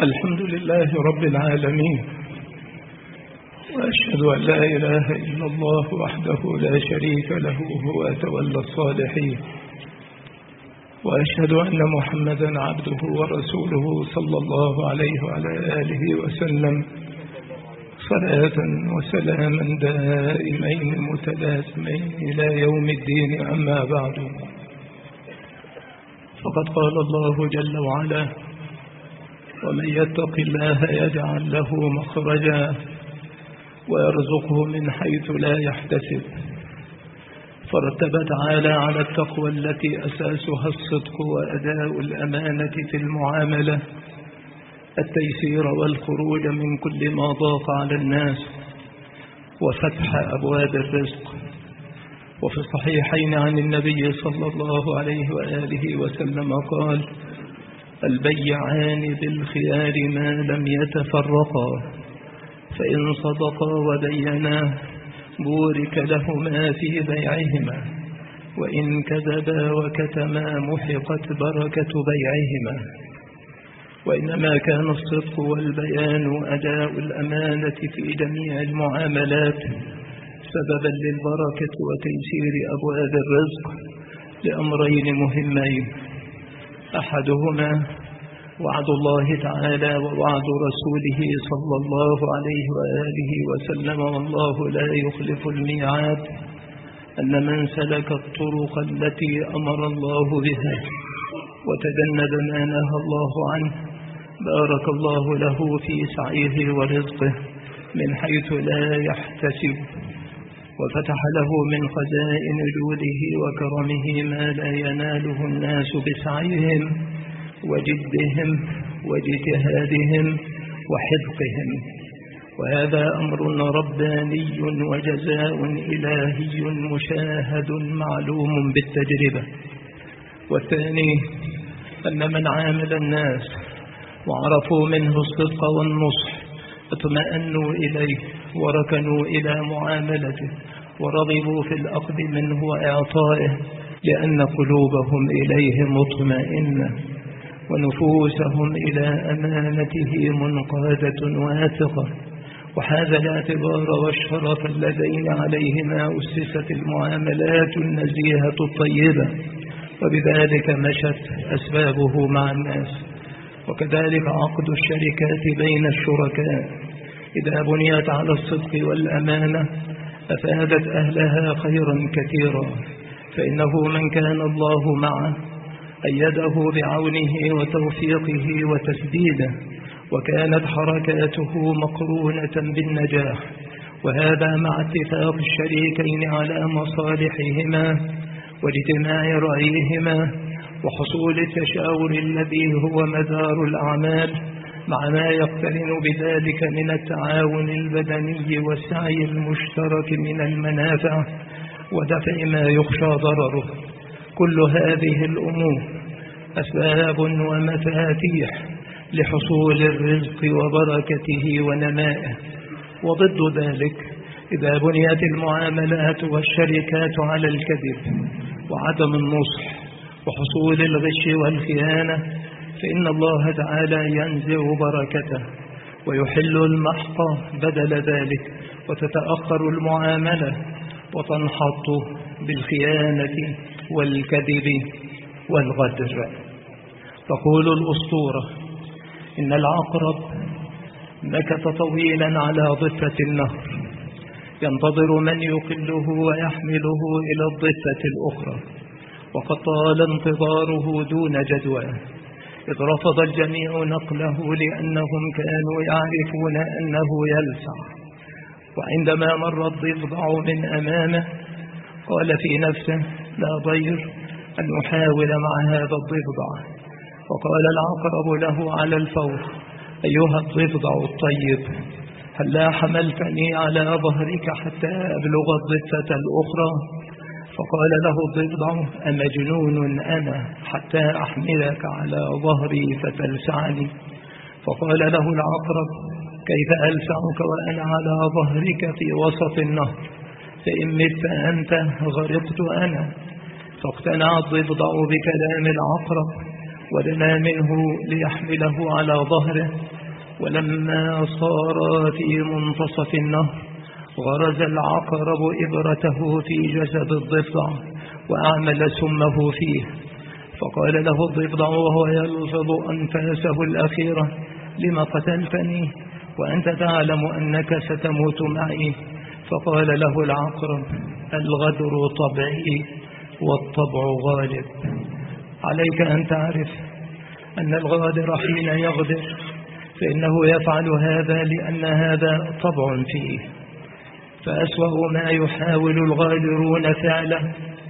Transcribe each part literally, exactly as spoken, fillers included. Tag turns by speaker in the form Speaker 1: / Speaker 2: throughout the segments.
Speaker 1: الحمد لله رب العالمين، وأشهد أن لا إله إلا الله وحده لا شريك له هو تولى الصالحين، وأشهد أن محمدا عبده ورسوله صلى الله عليه وعلى آله وسلم صلاة وسلاما دائمين متلازمين إلى يوم الدين. أما بعد، فقد قال الله جل وعلا: ومن يتق الله يجعل له مخرجا ويرزقه من حيث لا يحتسب. فرتب تعالى على التقوى التي أساسها الصدق وأداء الأمانة في المعاملة التيسير والخروج من كل ما ضاق على الناس وفتح أبواب الرزق. وفي الصحيحين عن النبي صلى الله عليه وآله وسلم قال: البيعان بالخيار ما لم يتفرقا، فإن صدقا وبينا بورك لهما في بيعهما، وإن كذبا وكتما محقت بركة بيعهما. وإنما كان الصدق والبيان أداء الأمانة في جميع المعاملات سببا للبركة وتيسير أبواب الرزق لأمرين مهمين: أحدهما وعد الله تعالى ووعد رسوله صلى الله عليه وآله وسلم، والله لا يخلف الميعاد، أن من سلك الطرق التي أمر الله بها وتجنب ما نهى الله عنه بارك الله له في سعيه ورزقه من حيث لا يحتسب، وفتح له من خزائن جوده وكرمه ما لا يناله الناس بسعيهم وجدهم واجتهادهم وحذقهم. وهذا أمر رباني وجزاء إلهي مشاهد معلوم بالتجربة. والثاني أن من عامل الناس وعرفوا منه الصدق والنصح اطمأنوا إليه وركنوا إلى معاملته ورغبوا في الأخذ منه وإعطائه، لأن قلوبهم إليه مطمئنة ونفوسهم إلى أمانته منقادة واثقة. وهذا الاعتبار والشرف اللذين عليهما أسست المعاملات النزيهة الطيبة، وبذلك مشت أسبابه مع الناس. وكذلك عقد الشركات بين الشركاء إذا بنيت على الصدق والأمانة أفادت أهلها خيرا كثيرا، فإنه من كان الله معه أيده بعونه وتوفيقه وتسديده، وكانت حركاته مقرونة بالنجاح. وهذا مع اتفاق الشريكين على مصالحهما واجتماع رأيهما وحصول التشاور الذي هو مدار الأعمال، مع ما يقترن بذلك من التعاون البدني والسعي المشترك من المنافع ودفع ما يخشى ضرره. كل هذه الأمور أسباب ومفاتيح لحصول الرزق وبركته ونمائه. وضد ذلك إذا بنيت المعاملات والشركات على الكذب وعدم النصح وحصول الغش والخيانة، فإن الله تعالى ينزع بركته ويحل المحق بدل ذلك، وتتأخر المعاملة وتنحط بالخيانة والكذب والغدر. تقول الأسطورة إن العقرب مكث طويلا على ضفة النهر ينتظر من يقله ويحمله إلى الضفة الأخرى، وقد طال انتظاره دون جدوى، إذ رفض الجميع نقله لأنهم كانوا يعرفون أنه يلسع. وعندما مر الضفدع من أمامه قال في نفسه: لا ضير أن أحاول مع هذا الضفدع. وقال العقرب له على الفور: أيها الضفدع الطيب، هل لا حملتني على ظهرك حتى أبلغ الضفة الأخرى؟ فقال له الضفدع: أمجنون أنا حتى أحملك على ظهري فتلسعني؟ فقال له العقرب: كيف ألسعك وأنا على ظهرك في وسط النهر؟ فإن مت أنت غرقت أنا. فاقتنع الضفدع بكلام العقرب ودنا منه ليحمله على ظهره. ولما صار في منتصف النهر غرز العقرب إبرته في جسد الضفدع وأعمل سمه فيه، فقال له الضفدع وهو يلفظ أنفاسه الأخيرة: لم قتلتني وأنت تعلم أنك ستموت معي؟ فقال له العقرب: الغدر طبعي والطبع غالب. عليك أن تعرف أن الغادر حين يغدر فإنه يفعل هذا لأن هذا طبع فيه. فأسوأ ما يحاول الغادرون فعله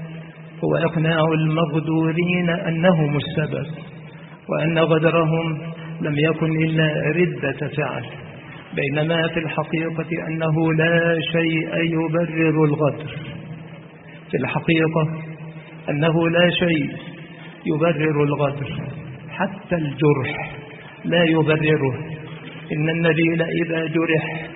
Speaker 1: هو إقناع المغدورين أنهم السبب، وأن غدرهم لم يكن إلا ردة فعل، بينما في الحقيقة أنه لا شيء يبرر الغدر. في الحقيقة أنه لا شيء يبرر الغدر، حتى الجرح لا يبرره. إن النبيل إذا جرح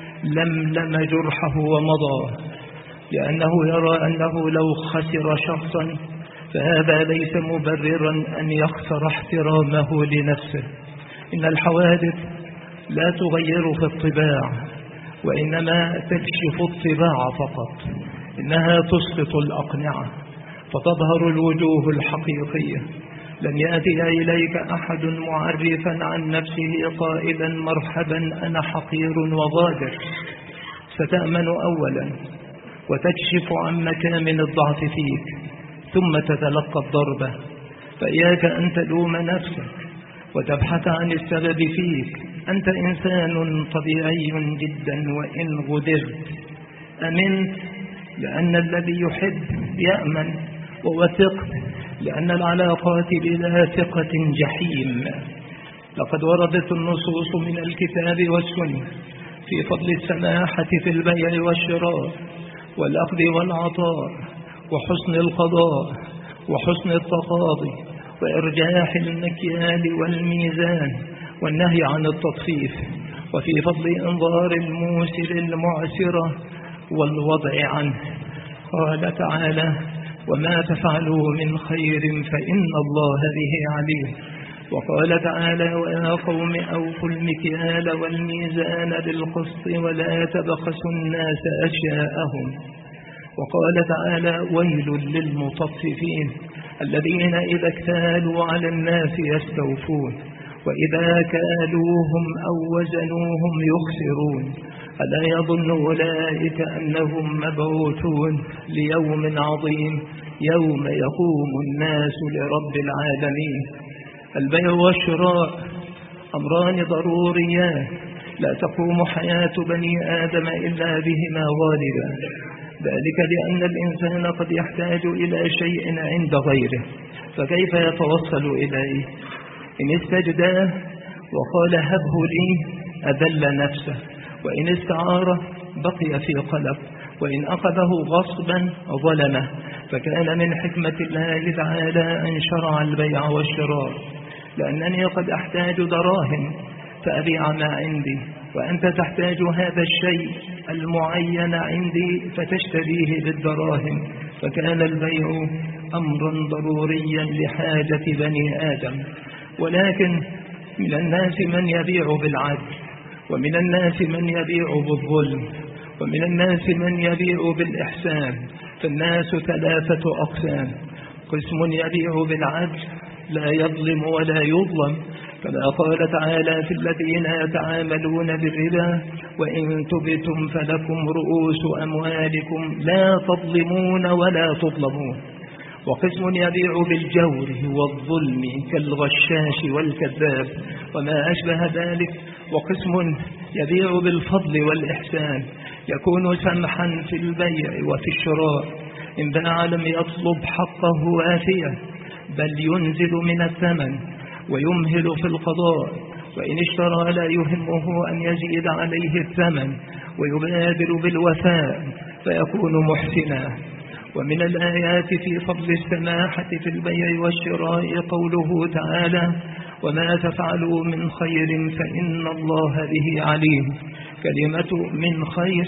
Speaker 1: لملم جرحه ومضى، لأنه يرى أنه لو خسر شخصا فهذا ليس مبررا أن يخسر احترامه لنفسه. إن الحوادث لا تغير في الطباع، وإنما تكشف الطباع فقط. إنها تسقط الأقنعة فتظهر الوجوه الحقيقية. لن يأتي إليك أحد معرفا عن نفسه قائلا: مرحبا أنا حقير وغادر. ستأمن أولا وتكشف عن مكامن الضعف فيك، ثم تتلقى الضربة. فإياك أن تلوم نفسك وتبحث عن السبب فيك. أنت إنسان طبيعي جدا، وإن غدرت أمنت لأن الذي يحب يأمن، ووثقت لأن العلاقات بلا ثقة جحيم. لقد وردت النصوص من الكتاب والسنة في فضل السماحة في البيع والشراء والأخذ والعطاء وحسن القضاء وحسن التقاضي وإرجاح المكيال والميزان والنهي عن التطفيف، وفي فضل إنظار الموسر المعسرة والوضع عنه. قال تعالى: وما تفعلوا من خير فإن الله به عليم. وقال تعالى: ويا قوم أوفوا المكيال والميزان بالقسط ولا تبخسوا الناس أشياءهم. وقال تعالى: ويل للمطففين الذين إذا اكتالوا على الناس يستوفون وإذا كالوهم أو وزنوهم يخسرون. ألا يظن أولئك أنهم مبعوثون ليوم عظيم يوم يقوم الناس لرب العالمين. البيع والشراء أمران ضروريان لا تقوم حياة بني آدم إلا بهما غالبا، ذلك لأن الإنسان قد يحتاج إلى شيء عند غيره، فكيف يتوصل إليه؟ إن استجداه وقال هبه لي أذل نفسه، وإن استعاره بقي في قلق، وإن أخذه غصبا ظلمه. فكان من حكمة الله تعالى أن شرع البيع والشراء، لأنني قد أحتاج دراهم فأبيع ما عندي، وأنت تحتاج هذا الشيء المعين عندي فتشتريه بالدراهم. فكان البيع أمرا ضروريا لحاجة بني آدم. ولكن من الناس من يبيع بالعدل، ومن الناس من يبيع بالظلم، ومن الناس من يبيع بالإحسان. فالناس ثلاثة أقسام: قسم يبيع بالعدل لا يظلم ولا يظلم، كما قال تعالى في الذين يتعاملون بالربا: وإن تبتم فلكم رؤوس أموالكم لا تظلمون ولا تظلمون. وقسم يبيع بالجور والظلم كالغشاش والكذاب وما أشبه ذلك. وقسم يبيع بالفضل والإحسان، يكون سمحا في البيع وفي الشراء، إن باع لم يطلب حقه وافية، بل ينزل من الثمن ويمهل في القضاء، وإن اشترى لا يهمه أن يزيد عليه الثمن ويبادر بالوفاء فيكون محسنا. ومن الآيات في فضل السماحة في البيع والشراء قوله تعالى: وما تفعلوا من خير فإن الله به عليم. كلمة من خير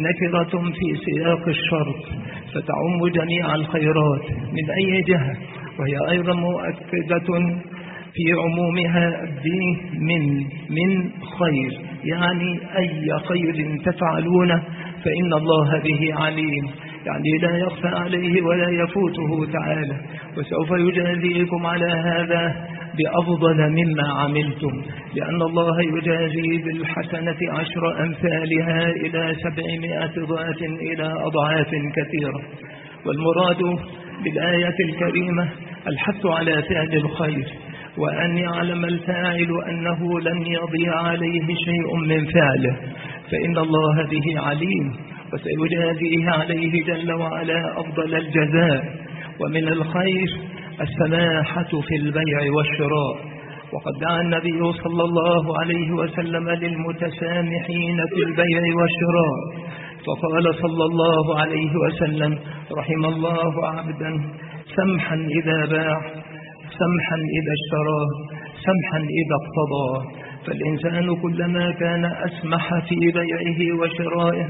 Speaker 1: نكرة في سياق الشرط فتعم جميع الخيرات من أي جهة وهي أيضا مؤكدة في عمومها من من خير، يعني أي خير تفعلونه فإن الله به عليم، يعني لا يخفى عليه ولا يفوته تعالى، وسوف يجازيكم على هذا بأفضل مما عملتم، لأن الله يجازي بالحسنة عشر أمثالها إلى سبعمائة ضعف إلى أضعاف كثيرة. والمراد بالآية الكريمة الحث على فعل الخير، وأن يعلم الفاعل أنه لن يضيع عليه شيء من فعله، فإن الله به عليم وسيجازيه عليه جل وعلا أفضل الجزاء. ومن الخير السماحة في البيع والشراء، وقد دعا النبي صلى الله عليه وسلم للمتسامحين في البيع والشراء، فقال صلى الله عليه وسلم: رحم الله عبدا سمحا إذا باع، سمحا إذا اشترى، سمحا إذا اقتضى. فالإنسان كلما كان أسمح في بيعه وشرائه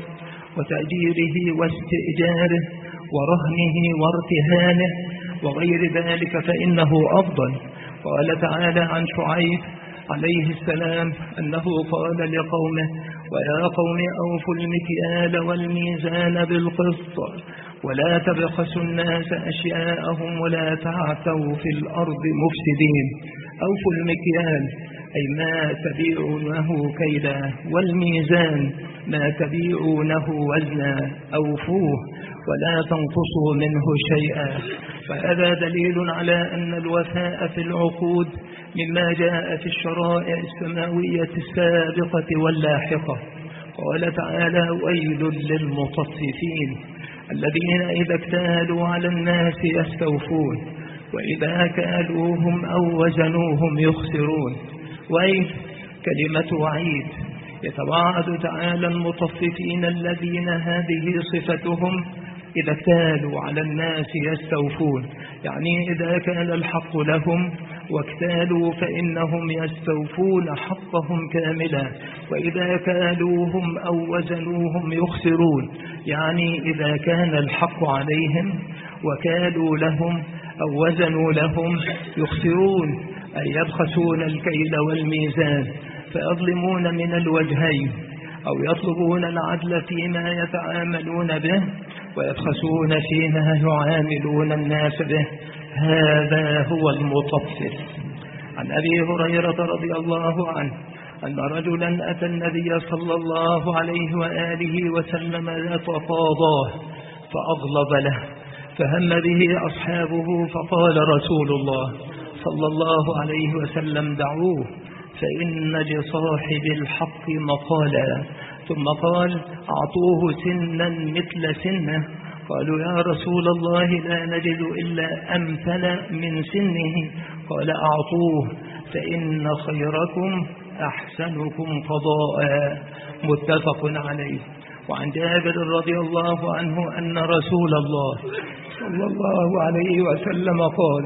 Speaker 1: وتأجيره واستئجاره ورهنه وارتهانه وغير ذلك فإنه أفضل. قال تعالى عن شعيب عليه السلام أنه قال لقومه: ويا قوم أوفوا المكيال والميزان بالقسط ولا تبخسوا الناس أشياءهم ولا تعثوا في الأرض مفسدين. أوفوا المكيال أي ما تبيعونه كيلا، والميزان ما تبيعونه وزنا، أوفوه ولا تنقصوا منه شيئا. فهذا دليل على أن الوفاء في العقود مما جاء في الشرائع السماوية السابقة واللاحقة. قال تعالى: ويل للمطففين الذين إذا اكتالوا على الناس يستوفون وإذا كالوهم أو وزنوهم يخسرون. ويل كلمة وعيد، يتوعد تعالى المطففين الذين هذه صفتهم إذا اكتالوا على الناس يستوفون، يعني إذا كان الحق لهم واكتالوا فإنهم يستوفون حقهم كاملا، وإذا كالوهم أو وزنوهم يخسرون، يعني إذا كان الحق عليهم وكالوا لهم أو وزنوا لهم يخسرون، أي يبخسون الكيل والميزان، فيظلمون من الوجهين، أو يطلبون العدل فيما يتعاملون به ويبخسون فيما يعاملون الناس به. هذا هو المطفف. عن أبي هريرة رضي الله عنه أن رجلا أتى النبي صلى الله عليه وآله وسلم يتقاضاه فأغلظ له، فهم به أصحابه، فقال رسول الله صلى الله عليه وسلم: دعوه فإن لصاحب الحق مقالا. ثم قال: أعطوه سنا مثل سنه. قالوا: يا رسول الله لا نجد إلا أمثل من سنه. قال: أعطوه فإن خيركم أحسنكم قضاء. متفق عليه. وعن جابر رضي الله عنه أن رسول الله صلى الله عليه وسلم قال: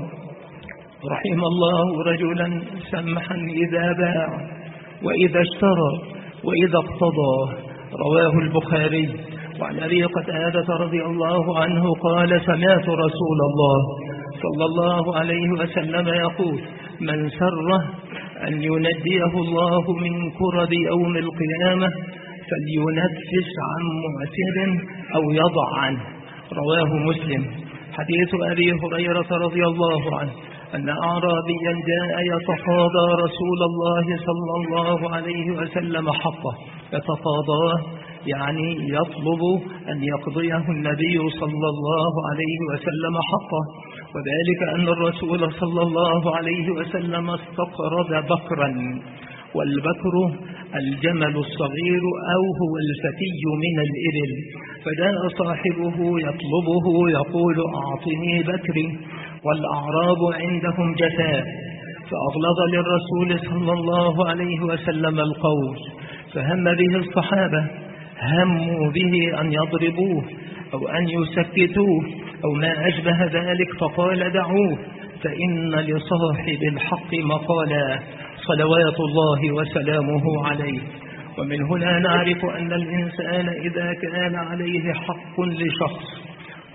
Speaker 1: رحم الله رجلا سمحا إذا باع وإذا اشترى وإذا اقتضى. رواه البخاري. وعن أبي قتادة رضي الله عنه قال: سمعت رسول الله صلى الله عليه وسلم يقول: من سره أن ينجيه الله من كرب يوم القيامة فلينفس عن معسر أو يضع عنه. رواه مسلم. حديث أبي هريرة رضي الله عنه أن أعرابيا جاء يتقاضى رسول الله صلى الله عليه وسلم حقه. يتقاضاه يعني يطلب أن يقضيه النبي صلى الله عليه وسلم حقه، وذلك أن الرسول صلى الله عليه وسلم استقرض بكرا، والبكر الجمل الصغير أو هو الفتي من الإبل، فجاء صاحبه يطلبه يقول: أعطني بكري، والأعراب عندهم جفاء، فأغلظ للرسول صلى الله عليه وسلم القول، فهم به الصحابة، هموا به أن يضربوه أو أن يسكتوه أو ما أشبه ذلك، فقال: دعوه فإن لصاحب الحق مقالا، صلوات الله وسلامه عليه. ومن هنا نعرف أن الإنسان إذا كان عليه حق لشخص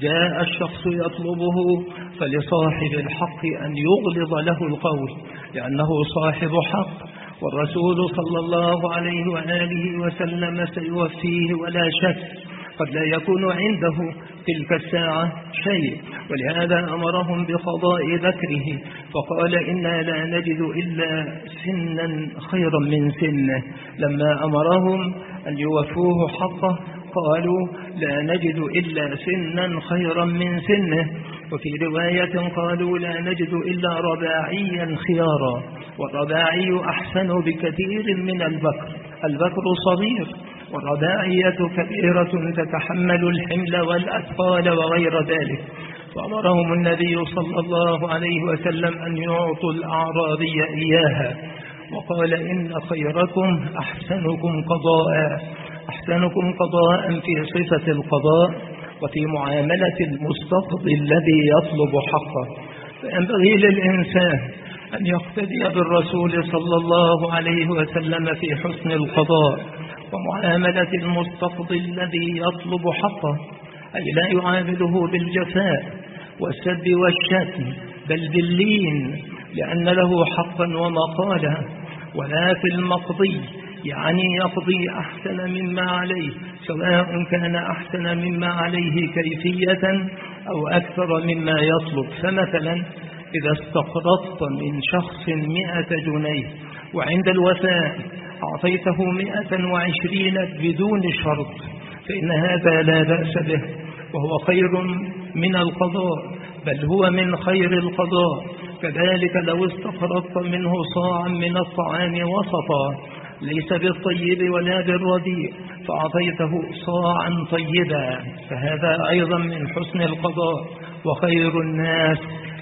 Speaker 1: جاء الشخص يطلبه فلصاحب الحق أن يغلظ له القول، لأنه صاحب حق، والرسول صلى الله عليه وآله وسلم سيوفيه ولا شك. قد لا يكون عنده تلك الساعة شيء، ولهذا أمرهم بقضاء ذكره، فقال إنا لا نجد إلا سنا خيرا من سنه. لما أمرهم أن يوفوه حقه قالوا لا نجد إلا سنا خيرا من سنه. وفي رواية قالوا لا نجد إلا رباعيا خيارا، والرباعي أحسن بكثير من البكر. البكر صغير، والرباعية كبيرة تتحمل الحمل والأثقال وغير ذلك. فأمرهم النبي صلى الله عليه وسلم أن يعطوا الأعرابي إياها، وقال إن خيركم أحسنكم قضاء. أحسنكم قضاء في صفة القضاء وفي معاملة المستقضي الذي يطلب حقه. فينبغي للإنسان أن يقتدي بالرسول صلى الله عليه وسلم في حسن القضاء ومعاملة المستقضي الذي يطلب حقه، أي لا يعامله بالجفاء والسب والشتم، بل باللين، لأن له حقا ومقالا. ولا في المقضي، يعني يقضي أحسن مما عليه، سواء كان أحسن مما عليه كيفية أو أكثر مما يطلب. فمثلا إذا استقرضت من شخص مئة جنيه وعند الوفاء أعطيته مئة وعشرين بدون شرط، فإن هذا لا بأس به، وهو خير من القضاء، بل هو من خير القضاء. كذلك لو استقرضت منه صاعا من الطعام وسطا، ليس بالطيب ولا بالرديء، فأعطيته صاعا طيبا، فهذا أيضا من حسن القضاء. وخير الناس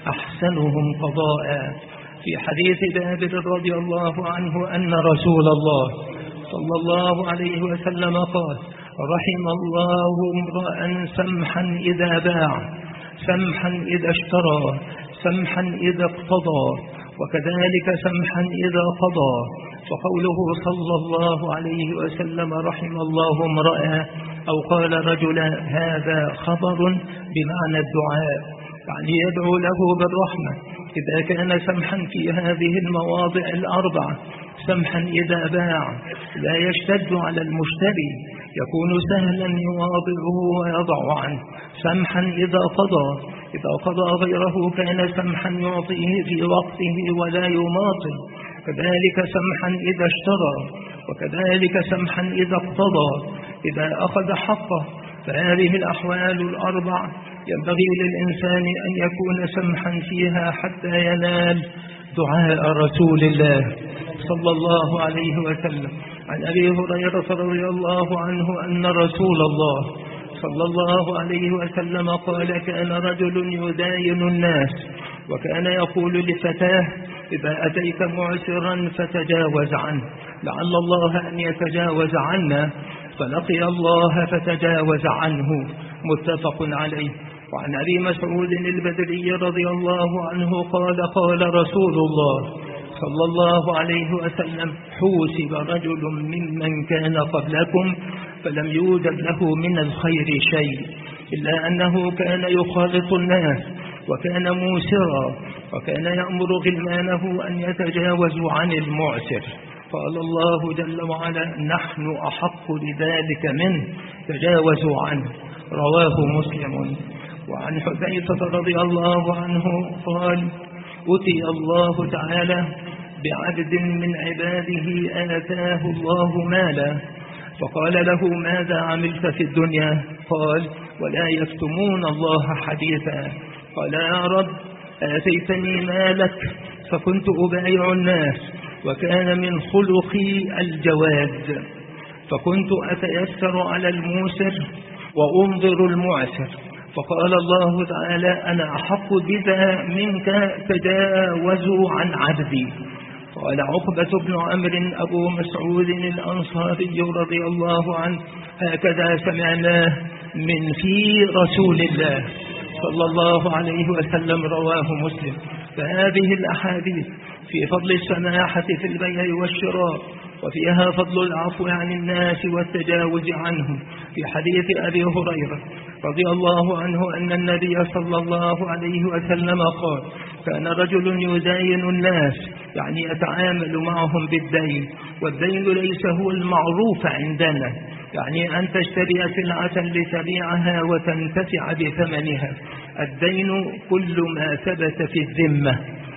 Speaker 1: أحسنهم قضاء. في حديث جابر رضي الله عنه أن رسول الله صلى الله عليه وسلم قال: رحم الله امرأ سمحا إذا باع، سمحا إذا اشترى، سمحا إذا اقتضى، وكذلك سمحا إذا قضى. فقوله صلى الله عليه وسلم رحم الله امرأ أو قال رجلا، هذا خبر بمعنى الدعاء، يعني يدعو له بالرحمة إذا كان سمحا في هذه المواضع الأربعة. سمحا إذا باع، لا يشتد على المشتري، يكون سهلا يواضعه ويضع عنه. سمحا إذا قضى، إذا قضى غيره كان سمحا يعطيه في وقته ولا يماطل. كذلك سمحا إذا اشترى، وكذلك سمحا إذا اقتضى، إذا أخذ حقه. فهذه الأحوال الأربع ينبغي للإنسان أن يكون سمحا فيها حتى ينال دعاء رسول الله صلى الله عليه وسلم. عن أبي هريرة رضي الله عنه أن رسول الله صلى الله عليه وسلم قال: كان رجل يداين الناس، وكان يقول لفتاه: إذا أتيت معسرا فتجاوز عنه، لعل الله أن يتجاوز عنا. فلقي الله فتجاوز عنه. متفق عليه. وعن أبي مسعود البدري رضي الله عنه قال: قال رسول الله صلى الله عليه وسلم: حوسب رجل ممن كان قبلكم فلم يوجد له من الخير شيء، إلا أنه كان يخالط الناس، وكان موسرا، وكان يأمر غلمانه أن يتجاوزوا عن المعسر. قال الله جل وعلا: نحن أحق بذلك منه، تجاوزوا عنه. رواه مسلم. وعن حذيفة رضي الله عنه قال: أتي الله تعالى بعبد من عباده آتاه الله مالا، فقال له: ماذا عملت في الدنيا؟ قال: ولا يكتمون الله حديثا. قال: يا رب، آتيتني مالك فكنت أبايع الناس، وكان من خلقي الجواد، فكنت أتيسر على الموسر وأنظر المعسر. فقال الله تعالى: أنا أحق بذا منك، تجاوزوا عن عبدي. قال عقبة بن عمرو أبو مسعود الأنصاري رضي الله عنه: هكذا سمعناه من في رسول الله صلى الله عليه وسلم. رواه مسلم. فهذه الأحاديث في فضل السماحة في البيع والشراء، وفيها فضل العفو عن الناس والتجاوز عنهم. في حديث أبي هريرة رضي الله عنه أن النبي صلى الله عليه وسلم قال: كان رجل يداين الناس، يعني يتعامل معهم بالدين، والدين ليس هو المعروف عندنا، يعني أن تشتري سلعة لتبيعها وتنتفع بثمنها. الدين كل ما ثبت في الذمة،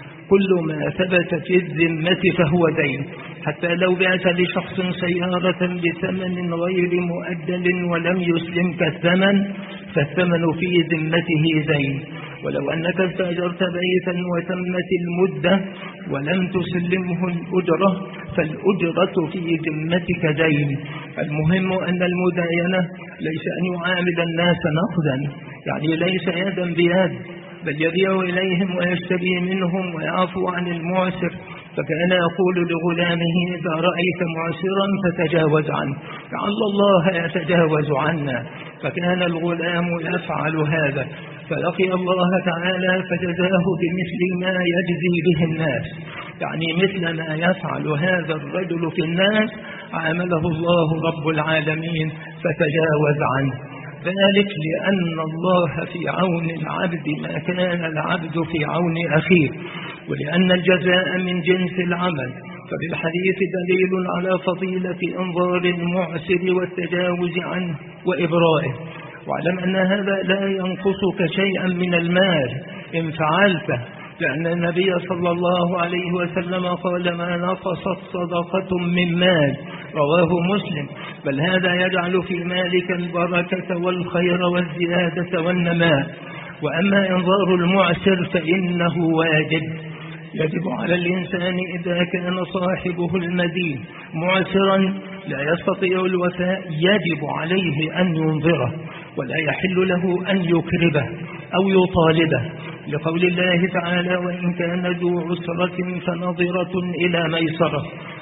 Speaker 1: كل ما ثبت في الذمة فهو دين. حتى لو بعت لشخص سيارة بثمن غير مؤجل ولم يسلمك الثمن فالثمن في ذمته دين. ولو أنك استأجرت بيتا وتمت المدة ولم تسلمه الأجرة فالأجرة في ذمتك دين. المهم أن المداينة ليس أن يعامل الناس نقدا، يعني ليس يدا بيد، بل يبيع إليهم ويشتري منهم ويعفو عن المعسر. فكان يقول لغلامه: إذا رأيت معسرا فتجاوز عنه، لعل الله يتجاوز عنا. فكان الغلام يفعل هذا، فلقي الله تعالى فجزاه بمثل ما يجزي به الناس، يعني مثل ما يفعل هذا الرجل في الناس عامله الله رب العالمين فتجاوز عنه. ذلك لأن الله في عون العبد ما كان العبد في عون أخيه، ولأن الجزاء من جنس العمل. فبالحديث دليل على فضيلة إنظار المعسر والتجاوز عنه وإبرائه. واعلم أن هذا لا ينقصك شيئا من المال إن فعلته، لأن النبي صلى الله عليه وسلم قال: ما نقصت صدقة من مال، رواه مسلم. بل هذا يجعل في مالك البركة والخير والزيادة والنماء. وأما إنظار المعسر فإنه واجب، يجب على الإنسان إذا كان صاحبه المدين معسرا لا يستطيع الوفاء يجب عليه أن ينظره، ولا يحل له أن يكربه أو يطالبه، لقول الله تعالى: وإن كان ذو عسرة فنظرة إلى ميسرة.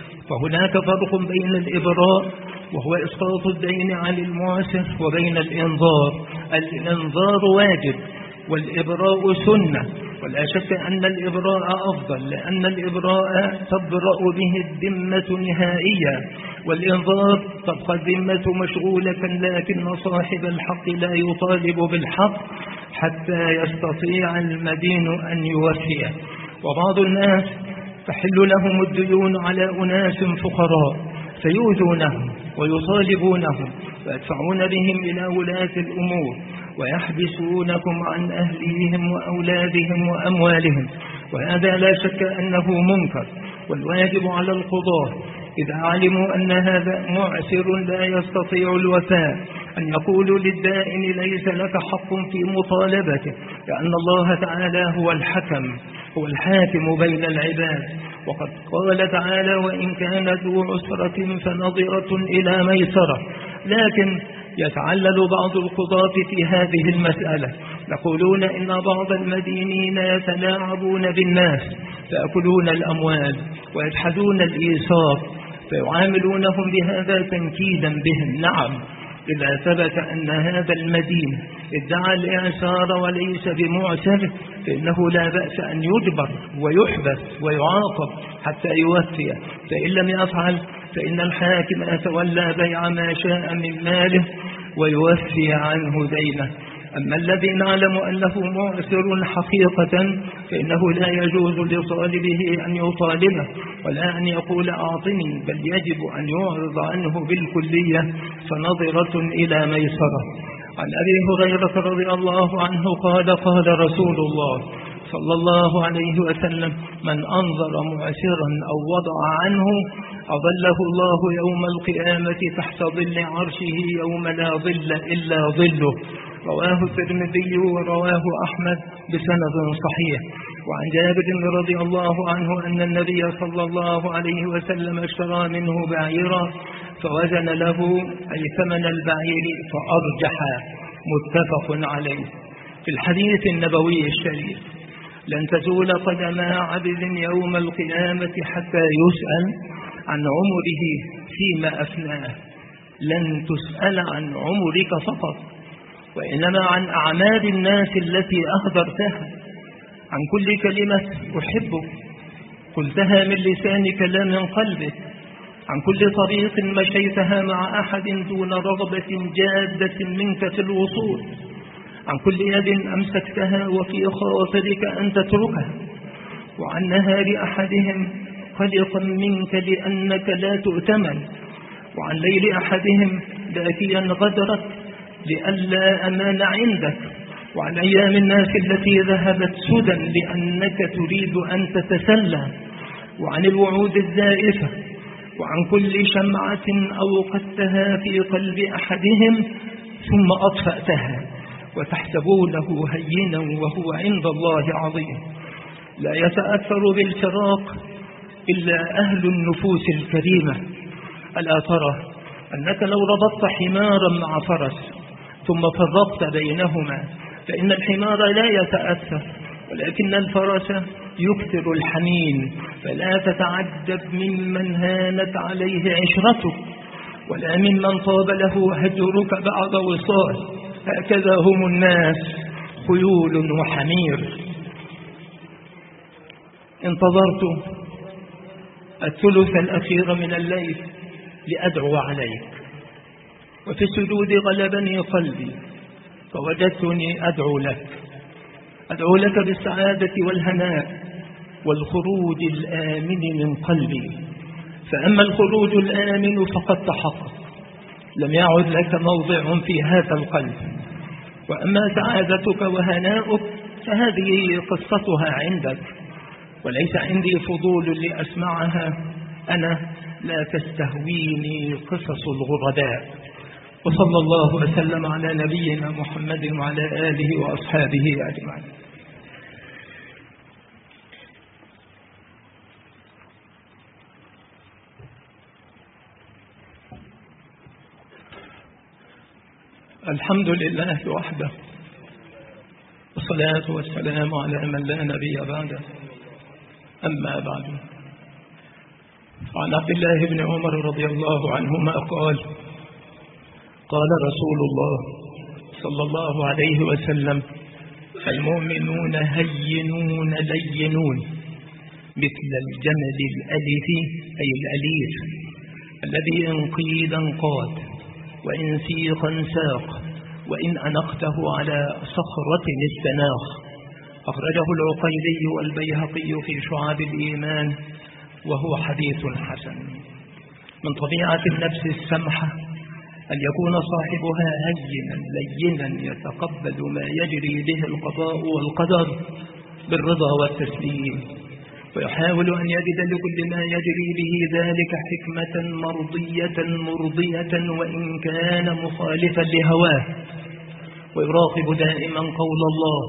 Speaker 1: فهناك فرق بين الإبراء وهو إسقاط الدين عن المعسر وبين الإنظار. الإنظار واجب والإبراء سنة، ولا شك أن الإبراء أفضل، لأن الإبراء تبرأ به الذمة نهائيا، والإنظار تبقى الذمة مشغولة، لكن صاحب الحق لا يطالب بالحق حتى يستطيع المدين أن يوفيه. وبعض الناس تحل لهم الديون على أناس فقراء فيؤذونهم ويطالبونهم ويدفعون بهم إلى ولاة الأمور ويحبسونكم عن أهليهم وأولادهم وأموالهم، وهذا لا شك أنه منكر. والواجب على القضاة إذا علموا أن هذا معسر لا يستطيع الوفاء أن يقولوا للدائن: ليس لك حق في مطالبته، لأن الله تعالى هو الحكم، هو الحاكم بين العباد. وقد قال تعالى: وإن كان ذو عسرة فنظرة إلى ميسرة. لكن يتعلل بعض القضاة في هذه المسألة، يقولون إن بعض المدينين يتلاعبون بالناس فيأكلون الأموال ويجحدون الإيثار فيعاملونهم بهذا تنكيدا بهم. نعم، إذا ثبت أن هذا المدين ادعى الإعسار وليس بمعسر فإنه لا بأس أن يجبر ويحبس ويعاقب حتى يوفي، فإن لم يفعل فإن الحاكم يتولى بيع ما شاء من ماله ويوفي عنه دينه. أما الذي نعلم أنه معسر حقيقة فإنه لا يجوز لطالبه أن يطالبه ولا أن يقول أعطني، بل يجب أن يعرض عنه بالكلية فنظرة إلى ميسرة. عن أبي هريرة رضي الله عنه قال: قال رسول الله صلى الله عليه وسلم: من أنظر معسرا أو وضع عنه أظله الله يوم القيامة تحت ظل عرشه يوم لا ظل إلا ظله. رواه الترمذي ورواه أحمد بسند صحيح. وعن جابر رضي الله عنه أن النبي صلى الله عليه وسلم اشترى منه بعيرا فوزن له أي ثمن البعير فأرجح، متفق عليه. في الحديث النبوي الشريف: لن تزول قدم عبد يوم القيامة حتى يسأل عن عمره فيما أفناه. لن تسأل عن عمرك فقط، وإنما عن أعمال الناس التي أهدرتها، عن كل كلمة أحبك قلتها من لسانك لا من قلبك، عن كل طريق مشيتها مع أحد دون رغبة جادة منك في الوصول، عن كل يد أمسكتها وفي خاطرك أن تتركها، وعن نهار أحدهم قلقا منك لأنك لا تؤتمن، وعن ليل أحدهم باكيا غدرك لئلا أمان عندك، وعن أيام الناس التي ذهبت سدى لأنك تريد أن تتسلى، وعن الوعود الزائفة، وعن كل شمعة أوقدتها في قلب أحدهم ثم أطفأتها، وتحسبونه هينا وهو عند الله عظيم. لا يتأثر بالفراق إلا أهل النفوس الكريمة. ألا ترى أنك لو ربطت حمارا مع فرس ثم فرقت بينهما فإن الحمار لا يتأثر، ولكن الفرس يكثر الحنين، فلا تتعجب ممن هانت عليه عشرتك ولا ممن طاب له هجرك بعد وصال. هكذا هم الناس، خيول وحمير. انتظرت الثلث الأخير من الليل لأدعو عليك، وفي السجود غلبني قلبي فوجدتني أدعو لك، أدعو لك بالسعادة والهناء والخروج الآمن من قلبي. فأما الخروج الآمن فقد تحقق، لم يعد لك موضع في هذا القلب. وأما سعادتك وهناؤك فهذه قصتها عندك، وليس عندي فضول لأسمعها، أنا لا تستهويني قصص الغرباء. وصلى الله وسلم على نبينا محمد وعلى آله وأصحابه أجمعين. الحمد لله وحده، والصلاة والسلام على من لا نبي بعده. أما بعد، عن عبد الله بن عمر رضي الله عنهما قال: قال رسول الله صلى الله عليه وسلم: المؤمنون هينون لينون مثل الجمل الألف، أي الأليف الذي إن قيل انقاد وإن سيق ساق وإن أنقته على صخرة استناخ. أخرجه العقيلي والبيهقي في شعاب الإيمان، وهو حديث حسن. من طبيعة النفس السمحة أن يكون صاحبها هينا لينا يتقبل ما يجري به القضاء والقدر بالرضا والتسليم، ويحاول أن يجد لكل ما يجري به ذلك حكمة مرضية مرضية وإن كان مخالفا لهواه، ويراقب دائما قول الله: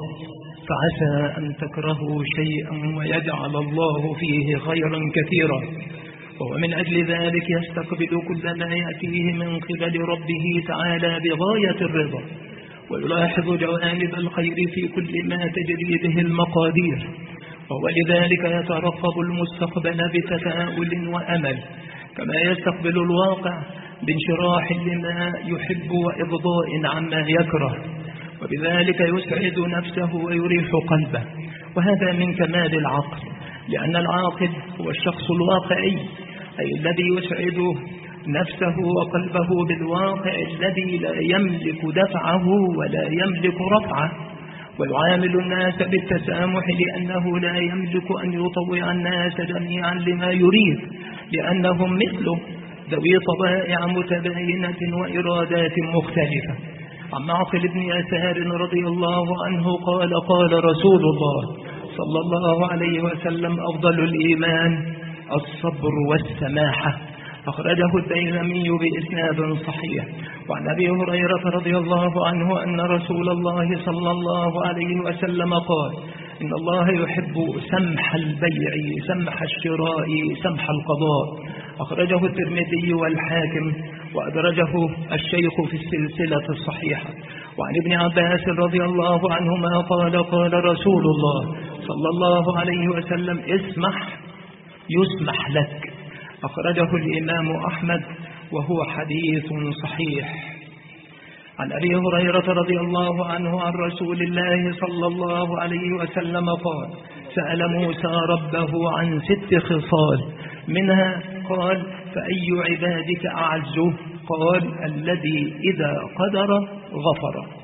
Speaker 1: فعسى أن تكرهوا شيئا ويجعل الله فيه خيرا كثيرا. وهو من أجل ذلك يستقبل كل ما يأتيه من قبل ربه تعالى بغاية الرضا، ويلاحظ جوانب الخير في كل ما تجري به المقادير، وهو لذلك يترقب المستقبل بتفاؤل وأمل، كما يستقبل الواقع بانشراح لما يحب وإرضاء عما يكره، وبذلك يسعد نفسه ويريح قلبه. وهذا من كمال العقل، لأن العاقل هو الشخص الواقعي، أي الذي يسعد نفسه وقلبه بالواقع الذي لا يملك دفعه ولا يملك رفعه، ويعامل الناس بالتسامح لأنه لا يملك أن يطوع الناس جميعا لما يريد، لأنهم مثله ذوي طبائع متباينة وإرادات مختلفة. عن معقل بن يسار رضي الله عنه قال: قال رسول الله صلى الله عليه وسلم: أفضل الإيمان الصبر والسماحة. أخرجه الديلمي بإسناد صحيح. وعن أبي هريرة رضي الله عنه أن رسول الله صلى الله عليه وسلم قال: إن الله يحب سمح البيع سمح الشراء سمح القضاء. أخرجه الترمذي والحاكم، وأدرجه الشيخ في السلسلة الصحيحة. وعن ابن عباس رضي الله عنهما قال: قال رسول الله صلى الله عليه وسلم: اسمح يسمح لك. أخرجه الإمام أحمد، وهو حديث صحيح. عن أبي هريرة رضي الله عنه عن رسول الله صلى الله عليه وسلم قال: سأل موسى ربه عن ست خصال، منها قال: فأي عبادك أعز؟ قال: الذي إذا قدر غفر.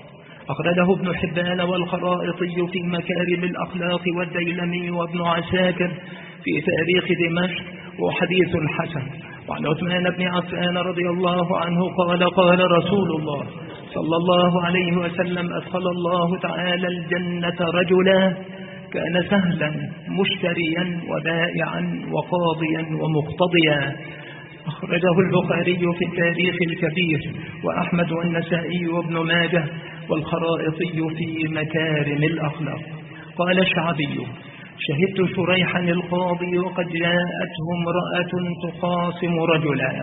Speaker 1: أخرجه ابن حبان والخرائطي في مكارم الأخلاق والديلمي وابن عساكر في تاريخ دمشق، وحديث حسن. وعن عثمان بن عفان رضي الله عنه قال قال رسول الله صلى الله عليه وسلم: أدخل الله تعالى الجنة رجلا كان سهلا مشتريا وبائعا وقاضيا ومقتضيا. أخرجه البخاري في التاريخ الكبير، وأحمد والنسائي وابن ماجه، والخرائطي في مكارم الأخلاق. قال الشعبي: شهدت شريحا القاضي وقد جاءته امرأة تخاصم رجلا،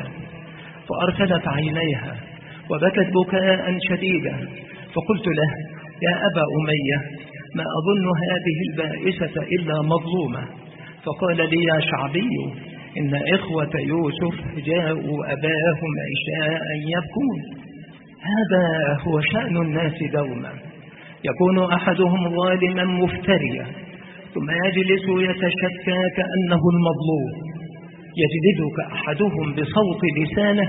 Speaker 1: فأرسلت عينيها وبكت بكاء شديدا، فقلت له: يا أبا أمية، ما أظن هذه البائسة إلا مظلومة. فقال لي: يا شعبي، إن إخوة يوسف جاءوا أباهم عشاء يبكون. هذا هو شأن الناس دوما، يكون أحدهم ظالما مفتريا ثم يجلس يتشكى كأنه المظلوم، يجلدك أحدهم بصوت لسانه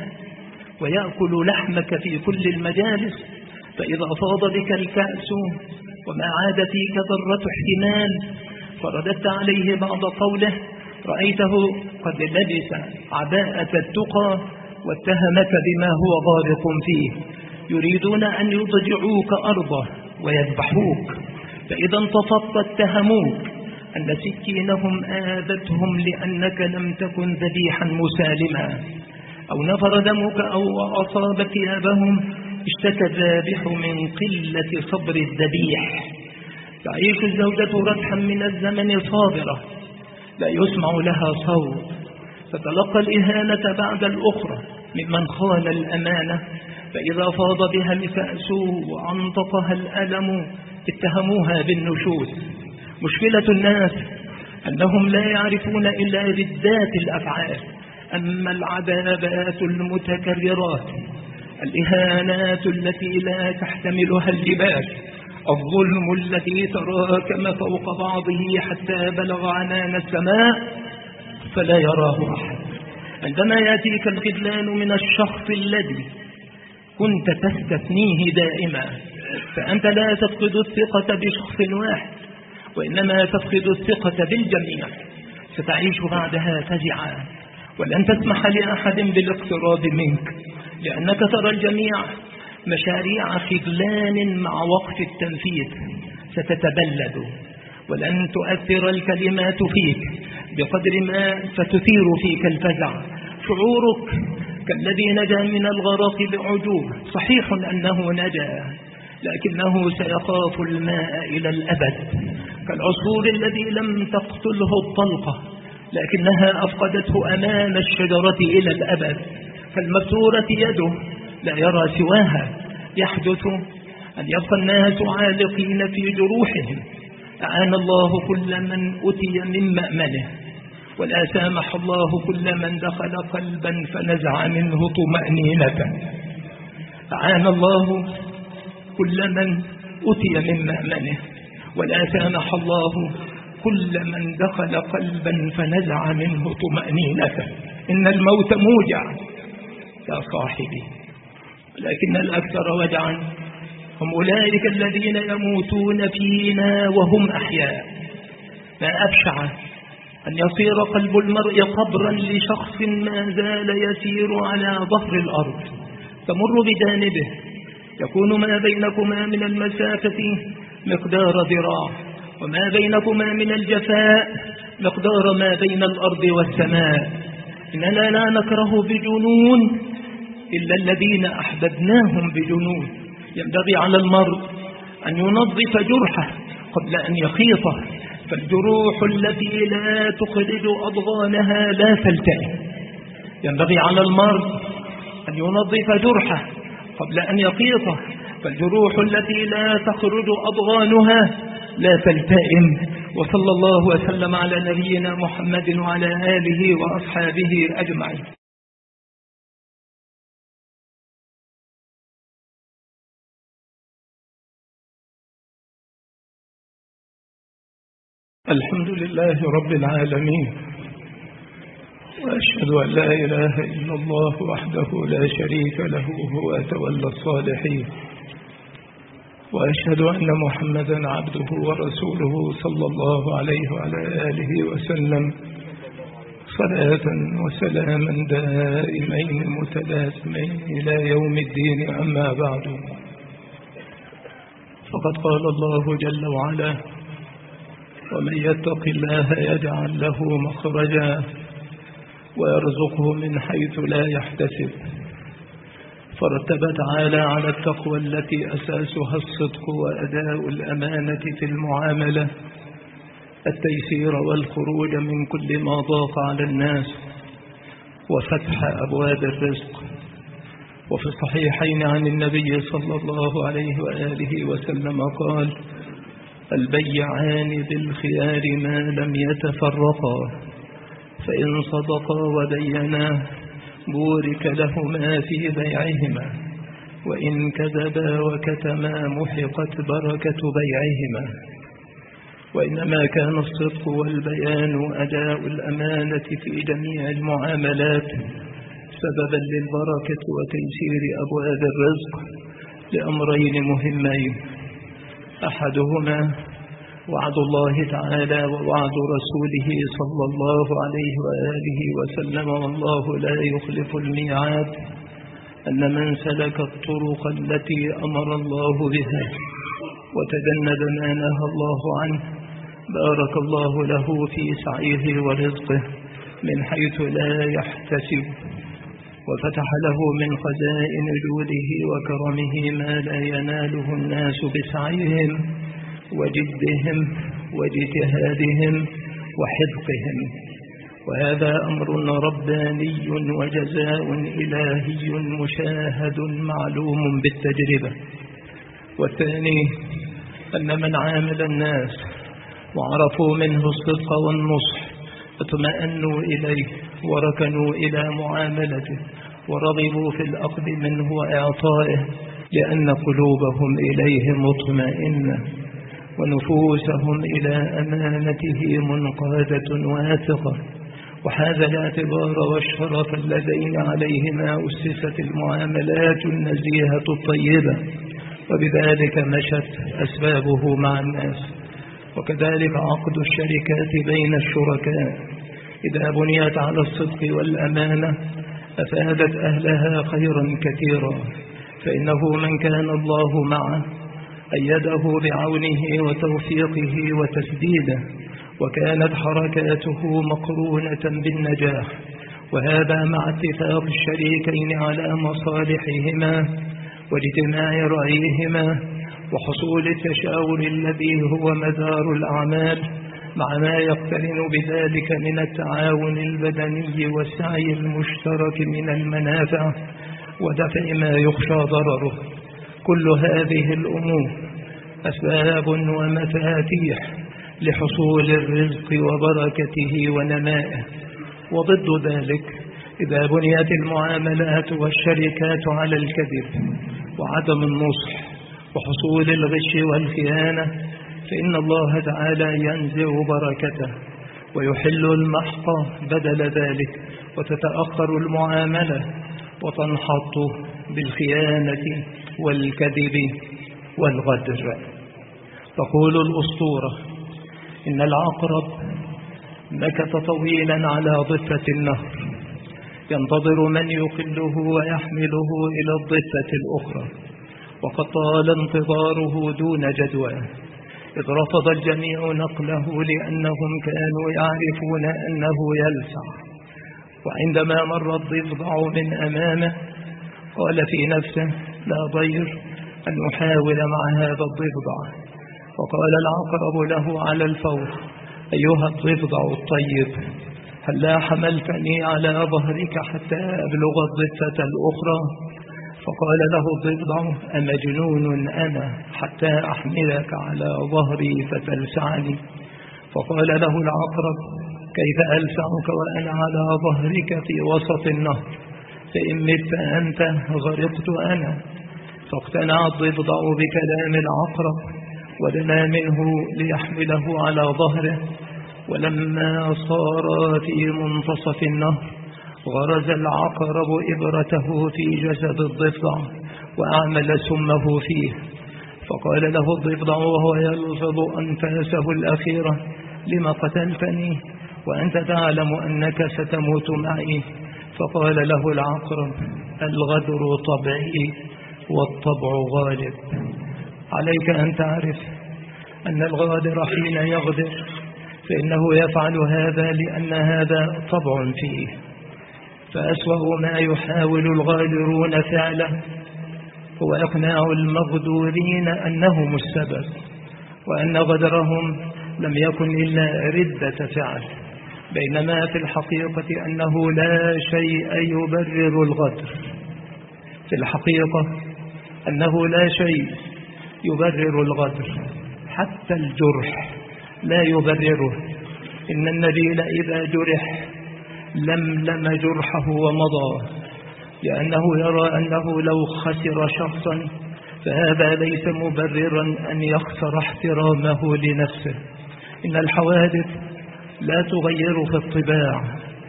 Speaker 1: ويأكل لحمك في كل المجالس، فإذا فاض بك الكأس وما عاد فيك ذرة احتمال فرددت عليه بعض قوله، رأيته قد لبس عباءة التقى واتهمك بما هو غارق فيه، يريدون أن يضجعوك أرضه ويذبحوك، فإذا انتصبت اتهموك أن سكينهم آذتهم لأنك لم تكن ذبيحا مسالما، أو نفر دمك أو أصاب ثيابهم، اشتكى الذابح من قلة صبر الذبيح. تعيش الزوجة ردحا من الزمن صابرة لا يسمع لها صوت، فتلقى الإهانة بعد الأخرى ممن خان الأمانة، فإذا فاض بها الكأس وعنطفها الألم اتهموها بالنشوز. مشكلة الناس أنهم لا يعرفون إلا ردات الأفعال، أما العذابات المتكررات، الإهانات التي لا تحتملها الجبال، الظلم الذي تراكم فوق بعضه حتى بلغ عنان السماء فلا يراه أحد. عندما يأتيك الخذلان من الشخص الذي كنت تستثنيه دائما، فأنت لا تفقد الثقة بشخص واحد، وإنما تفقد الثقة بالجميع، ستعيش بعدها فزعا، ولن تسمح لأحد بالاقتراب منك، لأنك ترى الجميع مشاريع خذلان مع وقت التنفيذ ستتبلد، ولن تؤثر الكلمات فيك بقدر ما فتثير فيك الفزع. شعورك كالذي نجا من الغرق بعجوبة، صحيح أنه نجا لكنه سيخاف الماء إلى الأبد، كالعصفور الذي لم تقتله الطلقة لكنها أفقدته أمام الشجرة إلى الأبد، فالمبتورة يده لا يرى سواها. يحدث أن يبقى الناس عالقين في جروحهم. أعان الله كل من أتي من مأمنه، ولا سامح الله كل من دخل قلبا فنزع منه طمأنينة. أعان الله كل من أتي من مأمنه، ولا سامح الله كل من دخل قلبا فنزع منه طمأنينة. إن الموت موجع يا صاحبي، لكن الأكثر وجعا هم أولئك الذين يموتون فينا وهم أحياء. ما أبشع أن يصير قلب المرء قبرا لشخص ما زال يسير على ظهر الأرض، تمر بجانبه يكون ما بينكما من المسافة مقدار ذراع، وما بينكما من الجفاء مقدار ما بين الأرض والسماء. إننا لا نكره بجنون إلا الذين أحببناهم بجنون. ينبغي على المرء أن ينظف جرحه قبل أن يخيطه، فالجروح التي لا تخرج أضغانها لا تلتئم. ينبغي على المرء أن ينظف جرحه قبل أن يخيطه، فالجروح التي لا تخرج أضغانها لا تلتئم. وصلى الله وسلم على نبينا محمد وعلى آله وأصحابه أجمعين. الحمد لله رب العالمين، وأشهد أن لا إله إلا الله وحده لا شريك له، هو تولى الصالحين. وأشهد أن محمدا عبده ورسوله صلى الله عليه وعلى آله وسلم صلاة وسلاما دائمين متلازمين إلى يوم الدين. أما بعد، فقد قال الله جل وعلا: ومن يتق الله يجعل له مخرجا ويرزقه من حيث لا يحتسب. فرتب تعالى على التقوى التي أساسها الصدق وأداء الأمانة في المعاملة التيسير والخروج من كل ما ضاق على الناس وفتح أبواب الرزق. وفي الصحيحين عن النبي صلى الله عليه وآله وسلم قال: البيعان بالخيار ما لم يتفرقا، فإن صدقا وبينا بورك لهما في بيعهما، وإن كذبا وكتما محقت بركة بيعهما. وإنما كان الصدق والبيان أداء الأمانة في جميع المعاملات سببا للبركة وتيسير أبواب الرزق لأمرين مهمين: أحدهما وعد الله تعالى ووعد رسوله صلى الله عليه وآله وسلم، والله لا يخلف الميعاد، أن من سلك الطرق التي أمر الله بها وتجنب ما نهى الله عنه بارك الله له في سعيه ورزقه من حيث لا يحتسب، وفتح له من خزائن جوده وكرمه ما لا يناله الناس بسعيهم وجدهم واجتهادهم وحذقهم. وهذا أمر رباني وجزاء إلهي مشاهد معلوم بالتجربة. والثاني أن من عامل الناس وعرفوا منه الصدق والنصح اطمأنوا إليه وركنوا إلى معاملته ورغبوا في الأخذ منه وإعطائه، لأن قلوبهم إليه مطمئنة ونفوسهم إلى أمانته منقادة واثقة. وهذا الاعتبار والشرف اللذين عليهما أسست المعاملات النزيهة الطيبة، وبذلك مشت أسبابه مع الناس. وكذلك عقد الشركات بين الشركاء إذا بنيت على الصدق والأمانة أفادت أهلها خيرا كثيرا، فإنه من كان الله معه أيده بعونه وتوفيقه وتسديده، وكانت حركاته مقرونة بالنجاح. وهذا مع اتفاق الشريكين على مصالحهما واجتماع رأيهما وحصول التشاور الذي هو مدار الأعمال، مع ما يقترن بذلك من التعاون البدني والسعي المشترك من المنافع ودفع ما يخشى ضرره. كل هذه الأمور أسباب ومفاتيح لحصول الرزق وبركته ونمائه. وضد ذلك إذا بنيت المعاملات والشركات على الكذب وعدم النصح وحصول الغش والخيانة، فإن الله تعالى ينزع بركته ويحل المحق بدل ذلك، وتتأخر المعاملة وتنحط بالخيانة والكذب والغدر. تقول الأسطورة إن العقرب مكث طويلا على ضفة النهر ينتظر من يقله ويحمله إلى الضفة الأخرى، وقد طال انتظاره دون جدوى، إذ رفض الجميع نقله لأنهم كانوا يعرفون أنه يلسع. وعندما مر الضفدع من أمامه قال في نفسه: لا ضير أن أحاول مع هذا الضفدع. وقال العقرب له على الفور: أيها الضفدع الطيب، هل لا حملتني على ظهرك حتى أبلغ الضفة الأخرى؟ فقال له الضفدع: أمجنون أنا حتى أحملك على ظهري فتلسعني؟ فقال له العقرب: كيف ألسعك وأنا على ظهرك في وسط النهر؟ فإن مت أنت غرقت أنا. فاقتنع الضفدع بكلام العقرب ودنا منه ليحمله على ظهره. ولما صار في منتصف النهر غرز العقرب إبرته في جسد الضفدع وأعمل سمه فيه، فقال له الضفدع وهو يلفظ أنفاسه الأخيرة: لما قتلتني وأنت تعلم أنك ستموت معي؟ فقال له العقرب: الغدر طبعي والطبع غالب. عليك أن تعرف أن الغادر حين يغدر فإنه يفعل هذا لأن هذا طبع فيه. فأسوأ ما يحاول الغادرون فعله هو إقناع المغدورين أنهم السبب، وأن غدرهم لم يكن إلا ردة فعل، بينما في الحقيقة أنه لا شيء يبرر الغدر. في الحقيقة أنه لا شيء يبرر الغدر، حتى الجرح لا يبرره. إن النبيل إذا جرح لملم جرحه ومضى، لأنه يرى أنه لو خسر شخصا فهذا ليس مبررا أن يخسر احترامه لنفسه. إن الحوادث لا تغير في الطباع،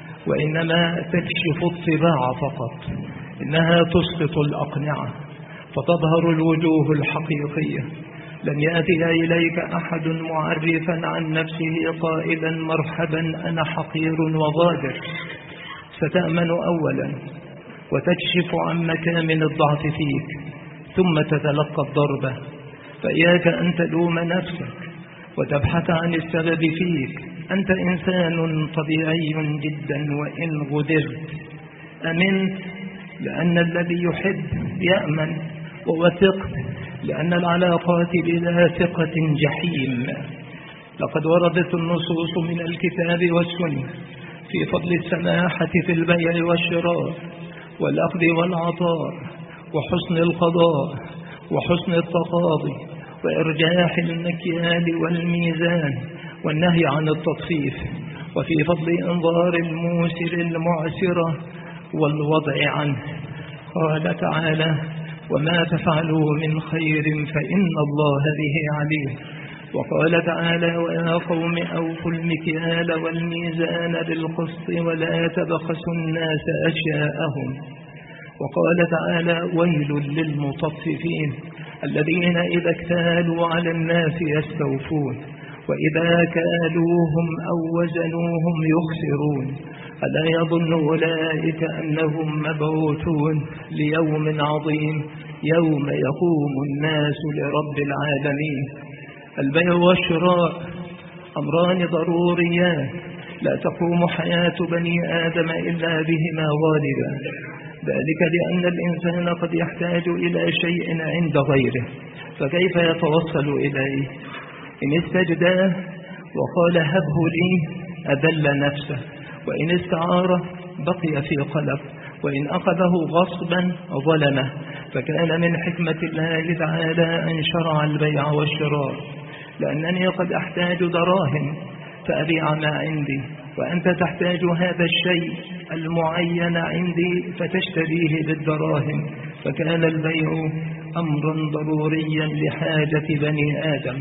Speaker 1: وإنما تكشف الطباع فقط. إنها تسقط الأقنعة فتظهر الوجوه الحقيقية. لن يأتي إليك أحد معرفا عن نفسه قائلا: مرحبا أنا حقير وغادر. ستأمن أولا وتكشف عن مكامن الضعف فيك، ثم تتلقى الضربة. فإياك أن تلوم نفسك وتبحث عن السبب فيك. أنت إنسان طبيعي جدا، وإن غدرت أمنت لأن الذي يحب يأمن، ووثقت لأن العلاقات بلا ثقة جحيم. لقد وردت النصوص من الكتاب والسنة في فضل السماحة في البيع والشراء والأخذ والعطاء وحسن القضاء وحسن التقاضي وإرجاح المكيال والميزان والنهي عن التطفيف، وفي فضل إنظار الموسر المعسرة والوضع عنه. قال تعالى: وما تفعلوا من خير فإن الله به عليم. وقال تعالى: ويا قوم أوفوا المكيال والميزان بالقسط ولا تبخسوا الناس أشياءهم. وقال تعالى: ويل للمطففين الذين إذا اكتالوا على الناس يستوفون وإذا كالوهم أو وزنوهم يخسرون. ألا يظن أولئك أنهم مبعوثون ليوم عظيم يوم يقوم الناس لرب العالمين. البيع والشراء أمران ضروريان لا تقوم حياة بني آدم إلا بهما غالبا، ذلك لأن الإنسان قد يحتاج إلى شيء عند غيره، فكيف يتوصل إليه؟ إن استجداه وقال هبه لي أذل نفسه، وإن استعاره بقي في قلق، وإن أخذه غصبا ظلمه. فكان من حكمة الله تعالى أن شرع البيع والشراء، لأنني قد أحتاج دراهم فأبيع ما عندي، وأنت تحتاج هذا الشيء المعين عندي فتشتريه بالدراهم. فكان البيع أمرا ضروريا لحاجة بني آدم.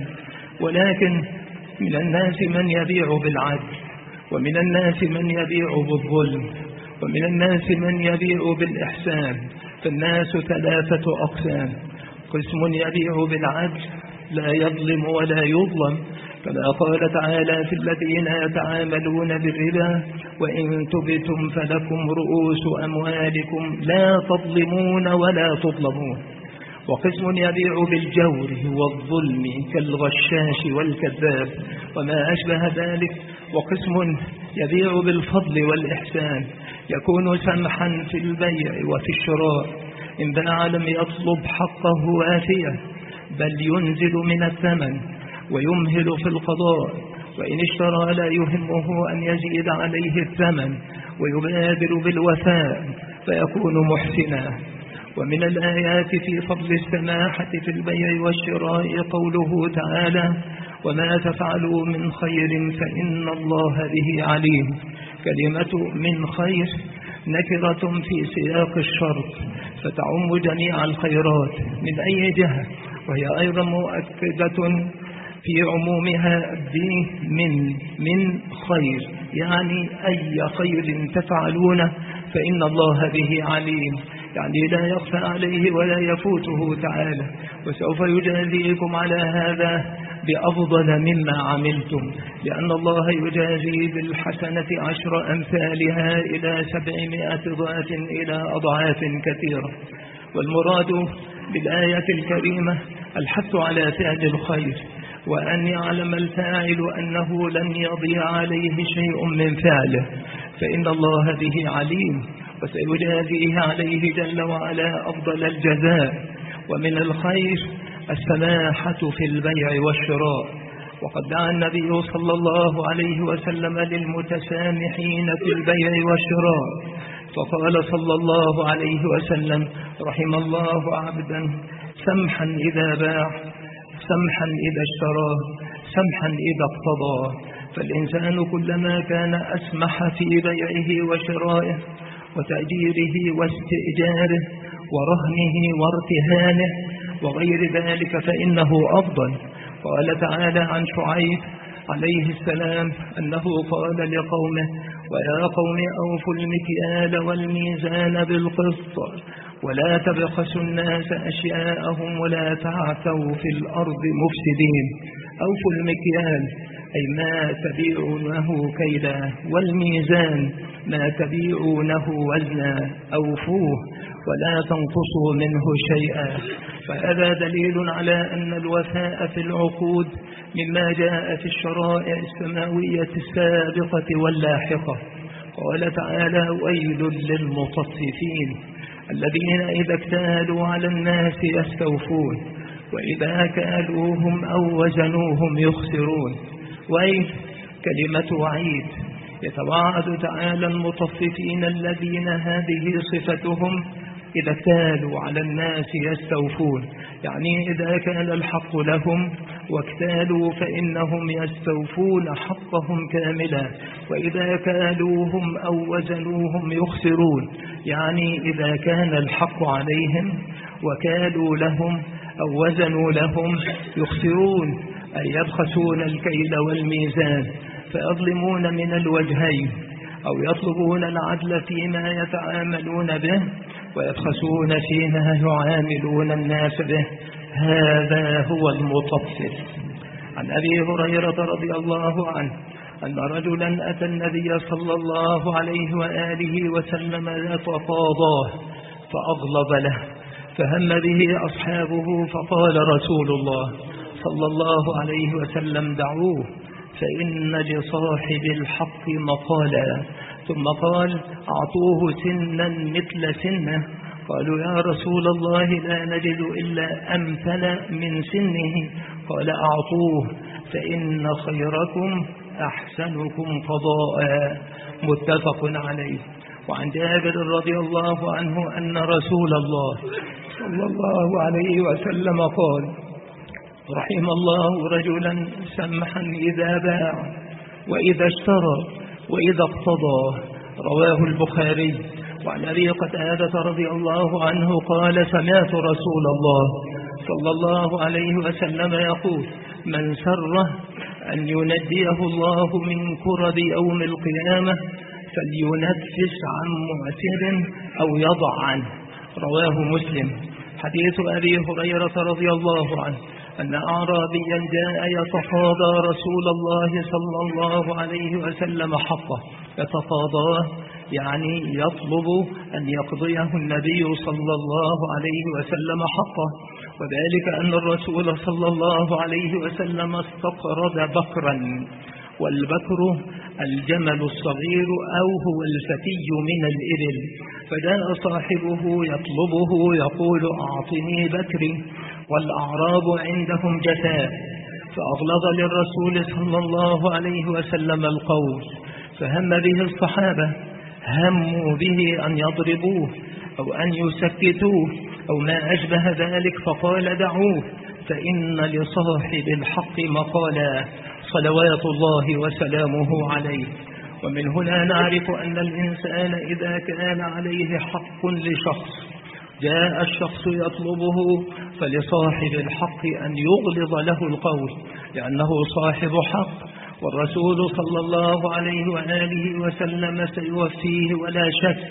Speaker 1: ولكن من الناس من يبيع بالعدل، ومن الناس من يبيع بالظلم، ومن الناس من يبيع بالإحسان. فالناس ثلاثة أقسام: قسم يبيع بالعدل لا يظلم ولا يظلم، كما قال تعالى في الذين يتعاملون بالربا: وإن تبتم فلكم رؤوس أموالكم لا تظلمون ولا تظلمون. وقسم يبيع بالجور والظلم كالغشاش والكذاب وما أشبه ذلك. وقسم يبيع بالفضل والإحسان، يكون سمحا في البيع وفي الشراء، إن باع لم يطلب حقه وافية، بل ينزل من الثمن ويمهل في القضاء، وإن اشترى لا يهمه أن يزيد عليه الثمن ويبادر بالوفاء فيكون محسنا. ومن الآيات في فضل السماحة في البيع والشراء قوله تعالى: وما تفعلوا من خير فإن الله به عليم. كلمة من خير نكرة في سياق الشرط فتعم جميع الخيرات من أي جهة، وهي أيضا مؤكدة في عمومها بمن من خير، يعني أي خير تفعلونه فإن الله به عليم. يعني لا يخفى عليه ولا يفوته تعالى، وسوف يجازيكم على هذا بأفضل مما عملتم، لأن الله يجازي بالحسنة عشر أمثالها إلى سبعمائة ضعف إلى أضعاف كثيرة. والمراد بالآية الكريمة الحث على فعل الخير، وأن يعلم الفاعل أنه لن يضيع عليه شيء من فعله، فإن الله به عليم وسيجازيه عليه جل وعلا أفضل الجزاء. ومن الخير السماحة في البيع والشراء، وقد دعا النبي صلى الله عليه وسلم للمتسامحين في البيع والشراء، فقال صلى الله عليه وسلم: رحم الله عبدا سمحا إذا باع، سمحا إذا اشترى، سمحا إذا اقتضى. فالإنسان كلما كان أسمح في بيعه وشرائه وتأجيره واستئجاره ورهنه وارتهانه وغير ذلك فإنه أفضل. قال تعالى عن شعيب عليه السلام أنه قال لقومه: ويا قوم أوفوا المكيال والميزان بالقسط ولا تبخسوا الناس أشياءهم ولا تعثوا في الأرض مفسدين. أوفوا المكيال أي ما تبيعونه كيلا، والميزان ما تبيعونه وزنا، أوفوه ولا تنقصوا منه شيئا. فهذا دليل على أن الوفاء في العقود مما جاء في الشرائع السماوية السابقة واللاحقة. قال تعالى: ويل للمطففين الذين إذا اكتالوا على الناس يستوفون وإذا كالوهم أو وزنوهم يخسرون. ويل كلمة وعيد، يتوعد تعالى المطففين الذين هذه صفتهم إذا اكتالوا على الناس يستوفون، يعني إذا كان الحق لهم واكتالوا فإنهم يستوفون حقهم كاملا، وإذا كالوهم أو وزنوهم يخسرون، يعني إذا كان الحق عليهم وكالوا لهم أو وزنوا لهم يخسرون، أي يبخسون الكيل والميزان، فيظلمون من الوجهين، أو يطلبون العدل فيما يتعاملون به ويبخسون فيما يعاملون الناس به. هذا هو المطفف. عن أبي هريرة رضي الله عنه أن رجلا أتى النبي صلى الله عليه وآله وسلم يتقاضاه فأغلظ له، فهم به أصحابه، فقال رسول الله صلى الله عليه وسلم: دعوه فإن لصاحب الحق مقالا. ثم قال: أعطوه سنا مثل سنه. قالوا: يا رسول الله لا نجد إلا أمثل من سنه. قال: أعطوه فإن خيركم أحسنكم قضاء. متفق عليه. وعن جابر رضي الله عنه أن رسول الله صلى الله عليه وسلم قال: رحم الله رجلا سمحا إذا باع وإذا اشترى وإذا اقتضى. رواه البخاري. وعن أبي قتادة رضي الله عنه قال: سمعت رسول الله صلى الله عليه وسلم يقول: من سره أن ينجيه الله من كرب يوم القيامة فلينفس عن معسر أو يضع عنه. رواه مسلم. حديث أبي هريرة رضي الله عنه أن أعرابيا جاء يتقاضى رسول الله صلى الله عليه وسلم حقه. يتقاضاه يعني يطلب أن يقضيه النبي صلى الله عليه وسلم حقه، وذلك أن الرسول صلى الله عليه وسلم استقرض بكرا، والبكر الجمل الصغير أو هو الفتي من الإبل، فجاء صاحبه يطلبه يقول: أعطني بكري، والأعراب عندهم جفاء، فأغلظ للرسول صلى الله عليه وسلم القول، فهم به الصحابة، هموا به أن يضربوه أو أن يسكتوه أو ما أشبه ذلك، فقال: دعوه فإن لصاحب الحق مقالا، صلوات الله وسلامه عليه. ومن هنا نعرف أن الإنسان إذا كان عليه حق لشخص جاء الشخص يطلبه، فلصاحب الحق أن يغلظ له القول، لأنه صاحب حق، والرسول صلى الله عليه وآله وسلم سيوفيه ولا شك،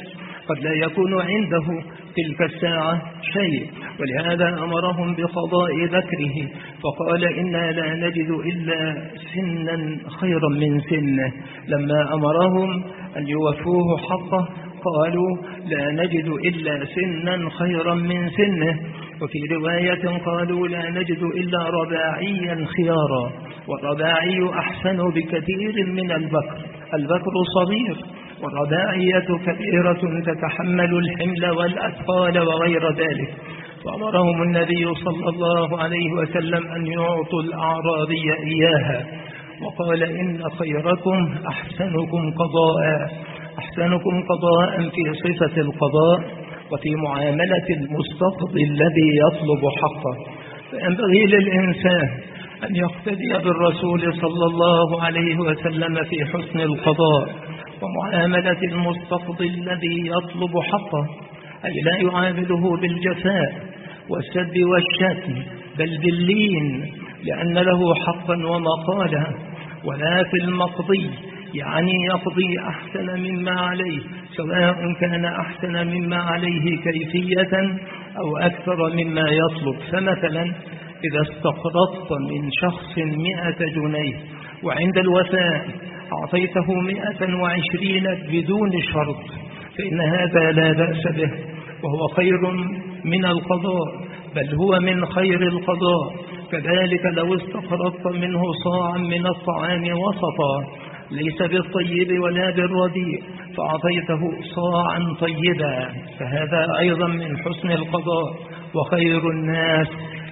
Speaker 1: قد لا يكون عنده تلك الساعة شيء، ولهذا أمرهم بقضاء ذكره، فقال إنا لا نجد إلا سنا خيرا من سنه. لما أمرهم أن يوفوه حقه قالوا لا نجد إلا سنا خيرا من سنه. وفي رواية قالوا لا نجد إلا رباعيا خيارا، والرباعي أحسن بكثير من البكر، البكر صغير والرباعية كبيرة تتحمل الحمل والأثقال وغير ذلك. فأمرهم النبي صلى الله عليه وسلم أن يعطوا الأعرابي إياها، وقال إن خيركم أحسنكم قضاء، أحسنكم قضاء في صفة القضاء وفي معاملة المستقضي الذي يطلب حقه. فينبغي للإنسان أن يقتدي بالرسول صلى الله عليه وسلم في حسن القضاء ومعاملة المستقضي الذي يطلب حقه، أي لا يعامله بالجفاء والسب والشتم بل باللين، لأن له حقا ومقالا. ولا في المقضي، يعني يقضي أحسن مما عليه، سواء كان أحسن مما عليه كيفية أو أكثر مما يطلب. فمثلا إذا استقرضت من شخص مئة جنيه وعند الوفاء أعطيته مئة وعشرين بدون شرط، فإن هذا لا بأس به، وهو خير من القضاء، بل هو من خير القضاء. كذلك لو استقرضت منه صاعا من الطعام وسطا، ليس بالطيب ولا بالرديء، فأعطيته صاعا طيبا، فهذا أيضا من حسن القضاء، وخير الناس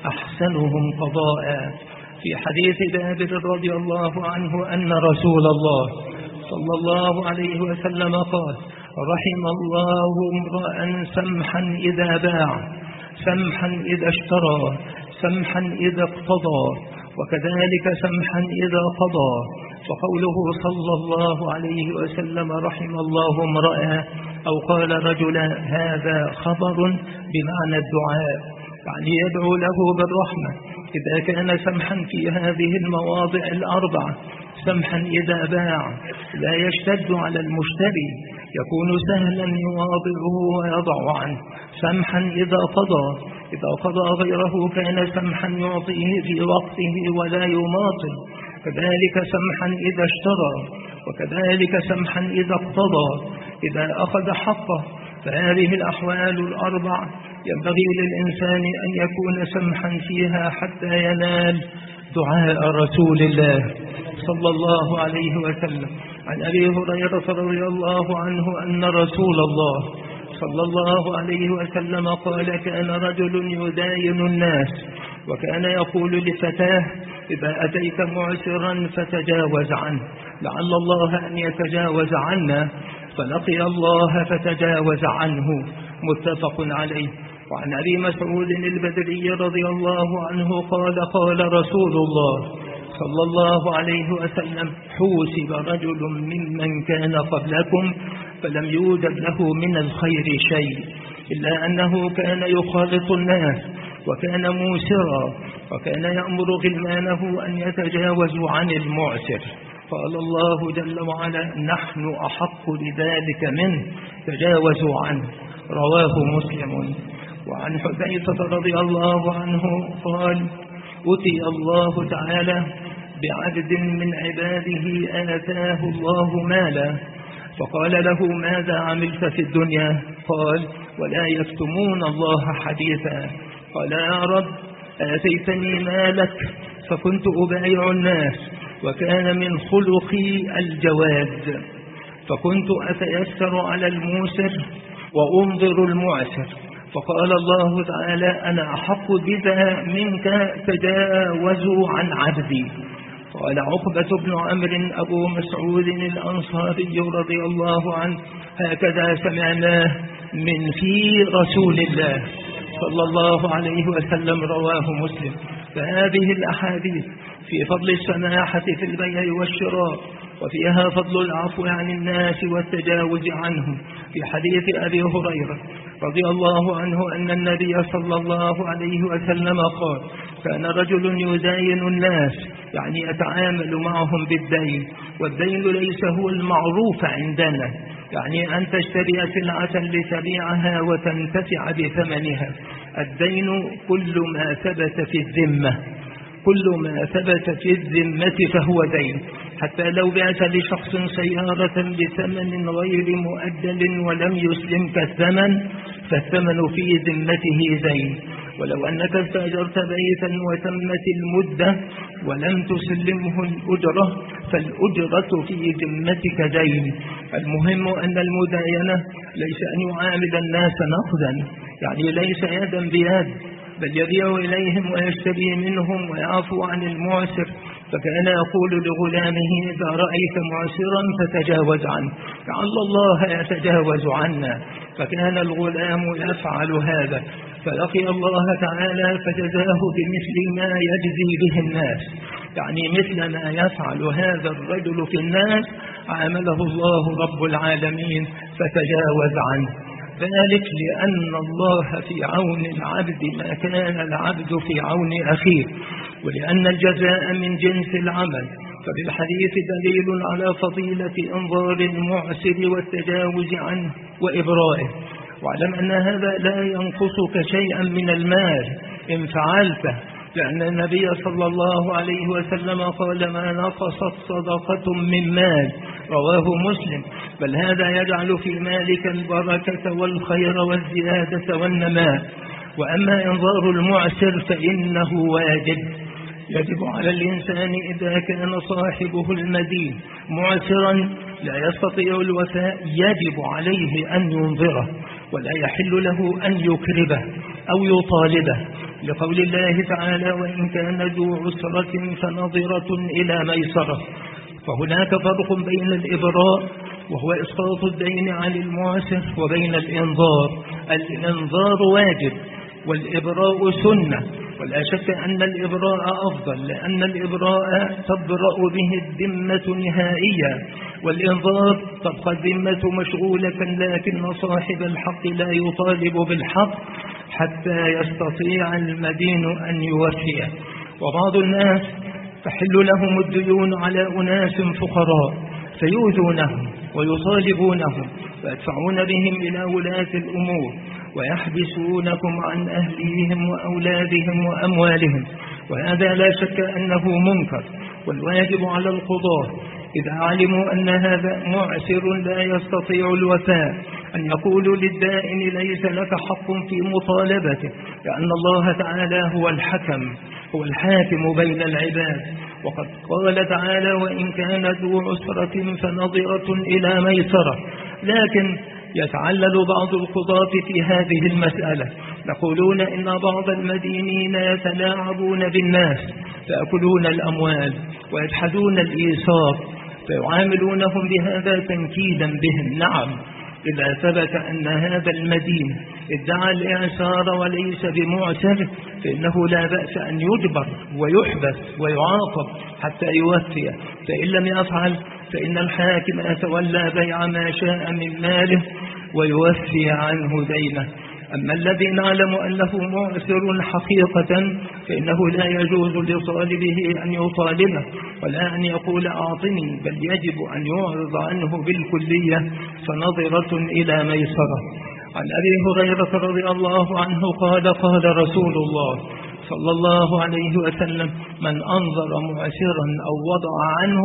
Speaker 1: أحسنهم قضاء. في حديث جابر رضي الله عنه أن رسول الله صلى الله عليه وسلم قال: رحم الله امرأ سمحا إذا باع، سمحا إذا اشترى، سمحا إذا اقتضى، وكذلك سمحا إذا قضى. فقوله صلى الله عليه وسلم رحم الله امرأ أو قال رجلا، هذا خبر بمعنى الدعاء، يعني يدعو له بالرحمة إذا كان سمحا في هذه المواضع الأربعة. سمحا إذا باع، لا يشتد على المشتري، يكون سهلا يواضعه ويضع عنه. سمحا إذا قضى، إذا قضى غيره كان سمحا يعطيه في وقته ولا يماطل. كذلك سمحا إذا اشترى، وكذلك سمحا إذا اقتضى، إذا أخذ حقه. فهذه الأحوال الأربع ينبغي للإنسان أن يكون سمحا فيها حتى ينال دعاء رسول الله صلى الله عليه وسلم. عن أبي هريرة رضي الله عنه أن رسول الله صلى الله عليه وسلم قال: كان رجل يداين الناس، وكان يقول لفتاه: إذا أتيت معسرا فتجاوز عنه، لعل الله أن يتجاوز عنا. فلقي الله فتجاوز عنه، متفق عليه. وعن أبي مسعود البدري رضي الله عنه قال: قال رسول الله صلى الله عليه وسلم: حوسب رجل ممن كان قبلكم فلم يوجد له من الخير شيء، إلا أنه كان يخالط الناس وكان موسرا، وكان يأمر غلمانه أن يتجاوزوا عن المعسر. قال الله جل وعلا: نحن أحق بذلك منه، تجاوزوا عنه. رواه مسلم. وعن حذيفة رضي الله عنه قال: أتي الله تعالى بعبد من عباده آتاه الله مالا، فقال له: ماذا عملت في الدنيا؟ قال: ولا يكتمون الله حديثا. قال: يا رب، آتيتني مالك فكنت أبايع الناس، وكان من خلقي الجواد، فكنت أتيسر على الموسر وأنظر المعسر. فقال الله تعالى: أنا أحق بذا منك، تجاوزوا عن عبدي. قال عقبة بن عمرو أبو مسعود الأنصاري رضي الله عنه: هكذا سمعناه من في رسول الله صلى الله عليه وسلم. رواه مسلم. فهذه الأحاديث في فضل السماحة في البيع والشراء، وفيها فضل العفو عن الناس والتجاوز عنهم. في حديث أبي هريرة رضي الله عنه أن النبي صلى الله عليه وسلم قال: كان رجل يداين الناس، يعني يتعامل معهم بالدين، والدين ليس هو المعروف عندنا، يعني أن تشتري سلعة لتبيعها وتنتفع بثمنها. الدين كل ما ثبت في الذمة، كل ما ثبت في الذمة فهو دين. حتى لو بعت لشخص سيارة بثمن غير مؤجل ولم يسلمك الثمن فالثمن في ذمته دين. ولو أنك استأجرت بيتا وتمت المدة ولم تسلمه الأجرة فالأجرة في ذمتك دين. المهم أن المداينة ليس أن يعامل الناس نقدا، يعني ليس يدا بيد، بل يبيع إليهم ويشتري منهم ويعفو عن المعسر. فكان يقول لغلامه إذا رأيت معسرا فتجاوز عنه، لعل الله يتجاوز عنا. فكان الغلام يفعل هذا فلقي الله تعالى فجزاه بمثل ما يجزي به الناس، يعني مثل ما يفعل هذا الرجل في الناس عامله الله رب العالمين فتجاوز عنه. ذلك لأن الله في عون العبد ما كان العبد في عون أخيه، ولأن الجزاء من جنس العمل. فبالحديث دليل على فضيلة إنظار المعسر والتجاوز عنه وإبرائه. واعلم أن هذا لا ينقصك شيئا من المال إن فعلته، لأن النبي صلى الله عليه وسلم قال ما نقصت صدقة من مال، رواه مسلم. بل هذا يجعل في مالك البركة والخير والزيادة والنماء. وأما إنظار المعسر فإنه واجب، يجب على الإنسان إذا كان صاحبه المدين معسرا لا يستطيع الوفاء يجب عليه أن ينظره، ولا يحل له أن يكربه أو يطالبه، لقول الله تعالى وإن كان ذو عسرة فنظرة إلى ميسرة. فهناك فرق بين الإبراء وهو إسقاط الدين عن المعسر وبين الإنظار. الإنظار واجب والإبراء سنة، ولا شك أن الإبراء أفضل، لأن الإبراء تبرأ به الذمة نهائيا، والإنظار تبقى الذمة مشغولة، لكن صاحب الحق لا يطالب بالحق حتى يستطيع المدين أن يوفيه. وبعض الناس تحل لهم الديون على أناس فقراء فيؤذونهم ويطالبونهم ويدفعون بهم إلى ولاة الأمور ويحبسونكم عن أهليهم وأولادهم وأموالهم، وهذا لا شك أنه منكر. والواجب على القضاة إذا علموا أن هذا معسر لا يستطيع الوفاء أن يقولوا للدائن ليس لك حق في مطالبته، لأن الله تعالى هو الحكم، هو الحاكم بين العباد. وقد قال تعالى وإن كان ذو عسرة فنظرة إلى ميسرة. لكن يتعلل بعض القضاة في هذه المسألة، يقولون إن بعض المدينين يتلاعبون بالناس فيأكلون الأموال ويجحدون الإيثار فيعاملونهم بهذا تنكيدا بهم. نعم، إذا ثبت أن هذا المدين ادعى الإعسار وليس بمعسر فإنه لا بأس أن يجبر ويحبس ويعاقب حتى يوفي، فإن لم يفعل فإن الحاكم يتولى بيع ما شاء من ماله ويوفي عنه دينه. أما الذي نعلم أنه معسر حقيقة فإنه لا يجوز لطالبه أن يطالبه ولا أن يقول أعطني، بل يجب أن يعرض عنه بالكلية فنظرة إلى ميسرة. عن أبي هريرة رضي الله عنه قال قال رسول الله صلى الله عليه وسلم من أنظر معسرا أو وضع عنه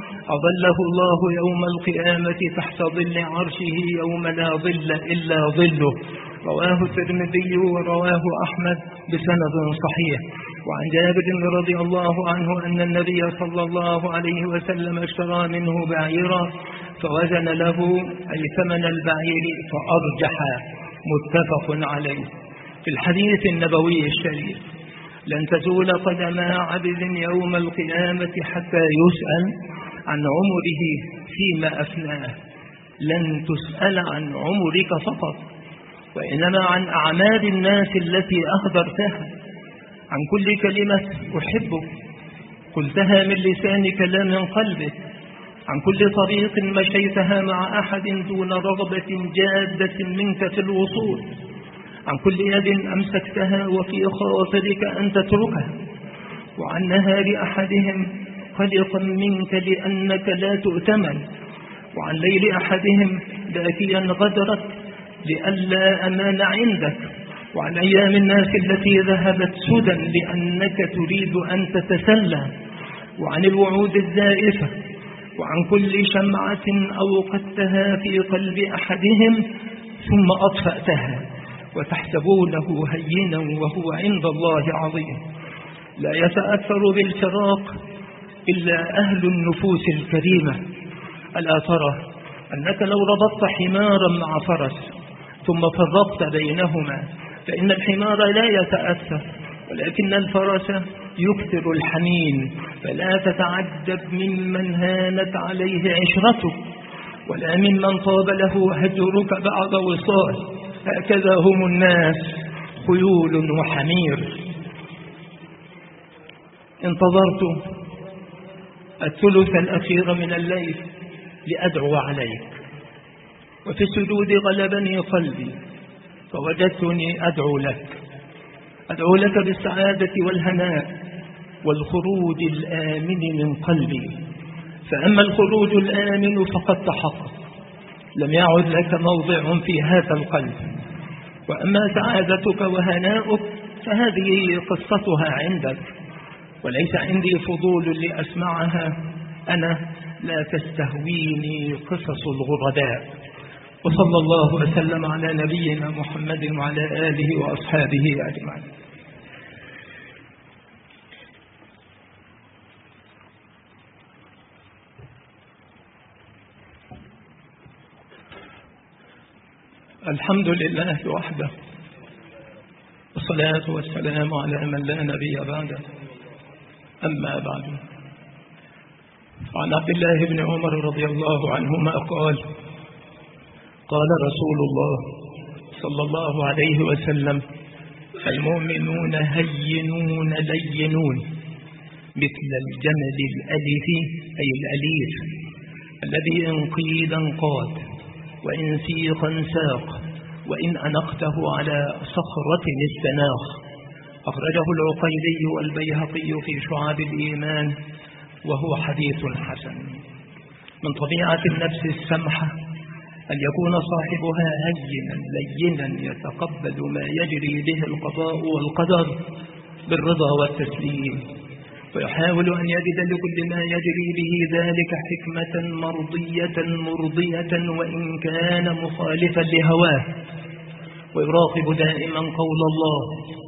Speaker 1: أظله الله يوم القيامة تحت ظل عرشه يوم لا ظل إلا ظله، رواه الترمذي ورواه أحمد بسند صحيح. وعن جابر رضي الله عنه أن النبي صلى الله عليه وسلم اشترى منه بعيرا فوزن له أي ثمن البعير فأرجح، متفق عليه. في الحديث النبوي الشريف لن تزول قدم عبد يوم القيامة حتى يسأل عن عمره فيما أفناه. لن تسأل عن عمرك فقط، وإنما عن أعمال الناس التي أهدرتها، عن كل كلمة أحبك قلتها من لسانك لا من قلبك، عن كل طريق مشيتها مع أحد دون رغبة جادة منك في الوصول، عن كل يد أمسكتها وفي خاطرك أن تتركها، وعن نهار أحدهم قلقا منك لأنك لا تؤتمن، وعن ليل أحدهم باكيا غدرك لئلا أمان عندك، وعن أيام الناس التي ذهبت سدى لأنك تريد أن تتسلى، وعن الوعود الزائفة، وعن كل شمعة أوقدتها في قلب أحدهم ثم أطفأتها وتحسبونه هينا وهو عند الله عظيم. لا يتأثر بالفراق إلا أهل النفوس الكريمة. ألا ترى أنك لو ربطت حمارا مع فرس ثم فرقت بينهما فإن الحمار لا يتأثر، ولكن الفرس يكثر الحنين، فلا تتعجب ممن هانت عليه عشرتك ولا ممن طاب له هجرك بعد وصال. هكذا هم الناس، خيول وحمير. انتظرت الثلث الأخير من الليل لأدعو عليك، وفي السجود غلبني قلبي فوجدتني أدعو لك، أدعو لك بالسعادة والهناء والخروج الآمن من قلبي. فأما الخروج الآمن فقد تحقق، لم يعد لك موضع في هذا القلب. وأما سعادتك وهناؤك فهذه قصتها عندك، وليس عندي فضول لأسمعها، أنا لا تستهويني قصص الغرباء. وصلى الله وسلم على نبينا محمد وعلى آله وأصحابه أجمعين. الحمد لله وحده، والصلاة والسلام على من لا نبي بعده. أما بعد، عن عبد الله بن عمر رضي الله عنهما قال: قال رسول الله صلى الله عليه وسلم: المؤمنون هينون لينون مثل الجمل الألف، أي الأليف الذي إن قيد انقاد وإن سيقا ساق وإن أنقته على صخرة استناخ. أخرجه العقيلي والبيهقي في شعاب الإيمان وهو حديث حسن. من طبيعة النفس السمحة أن يكون صاحبها هينا لينا يتقبل ما يجري به القضاء والقدر بالرضا والتسليم، ويحاول أن يجد لكل ما يجري به ذلك حكمة مرضية مرضية وإن كان مخالفا لهواه، ويراقب دائما قول الله: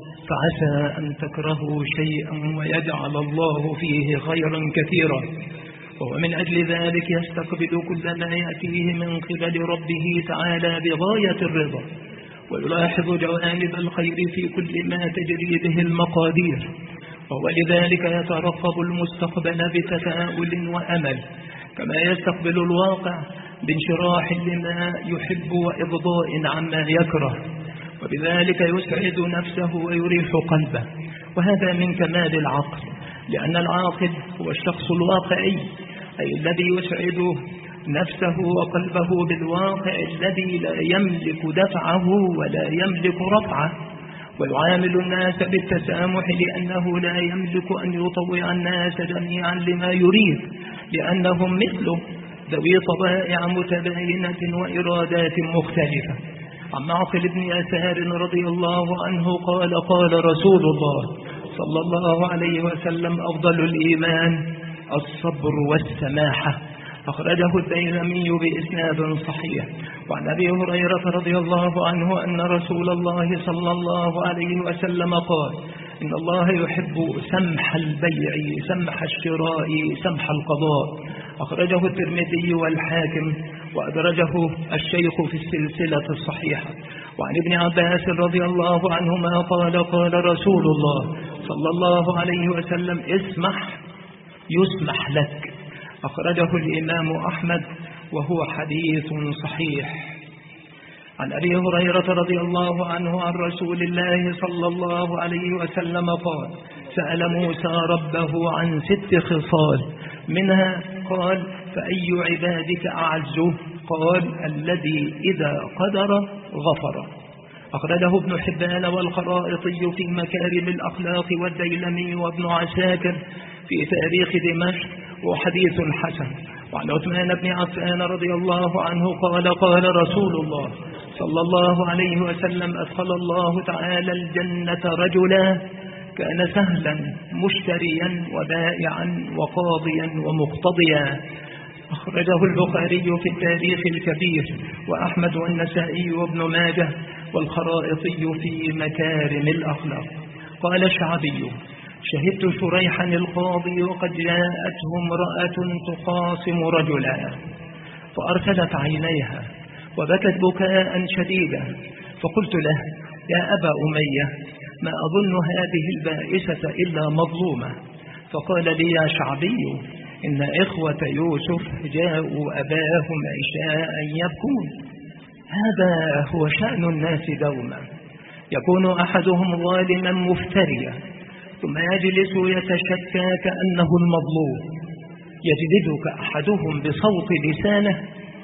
Speaker 1: فعسى أن تكرهوا شيئا ويجعل الله فيه خيرا كثيرا. وهو من أجل ذلك يستقبل كل ما يأتيه من قبل ربه تعالى بغاية الرضا، ويلاحظ جوانب الخير في كل ما تجري به المقادير، وهو لذلك يترقب المستقبل بتفاؤل وأمل، كما يستقبل الواقع بانشراح لما يحب وإبضاء عما يكره، وبذلك يسعد نفسه ويريح قلبه. وهذا من كمال العقل، لأن العاقل هو الشخص الواقعي، أي الذي يسعد نفسه وقلبه بالواقع الذي لا يملك دفعه ولا يملك رفعه، ويعامل الناس بالتسامح لأنه لا يملك أن يطوع الناس جميعا لما يريد، لأنهم مثله ذوي طبائع متباينة وإرادات مختلفة. عن معقل بن يسار رضي الله عنه قال: قال رسول الله صلى الله عليه وسلم: أفضل الإيمان الصبر والسماحة. أخرجه الديلمي بإسناد صحيح. وعن أبي هريرة رضي الله عنه أن رسول الله صلى الله عليه وسلم قال: إن الله يحب سمح البيع سمح الشراء سمح القضاء. أخرجه الترمذي والحاكم وأدرجه الشيخ في السلسلة الصحيحة. وعن ابن عباس رضي الله عنهما قال: قال رسول الله صلى الله عليه وسلم: اسمح يسمح لك. أخرجه الإمام أحمد وهو حديث صحيح. عن أبي هريرة رضي الله عنه عن رسول الله صلى الله عليه وسلم قال: سأل موسى ربه عن ست خصال، منها قال: فأي عبادك أعز؟ قال: الذي إذا قدر غفر. أخرجه ابن حبان والخرائطي في مكارم الأخلاق والديلمي وابن عساكر في تاريخ دمشق وحديث حسن. وعن عثمان بن عفان رضي الله عنه قال قال رسول الله صلى الله عليه وسلم أدخل الله تعالى الجنة رجلا كان سهلا مشتريا وبائعا وقاضيا ومقتضيا. أخرجه البخاري في التاريخ الكبير وأحمد والنسائي وابن ماجه والخرائطي في مكارم الأخلاق. قال الشعبي شهدت شريحا القاضي وقد جاءته امرأة تخاصم رجلا فأرسلت عينيها وبكت بكاء شديدا، فقلت له يا أبا أمية ما أظن هذه البائسة إلا مظلومة. فقال لي يا شعبي إن إخوة يوسف جاءوا أباهم عشاء يبكون. هذا هو شأن الناس دوما، يكون أحدهم ظالما مفتريا ثم يجلس يتشكى كأنه المظلوم، يجلدك أحدهم بصوت لسانه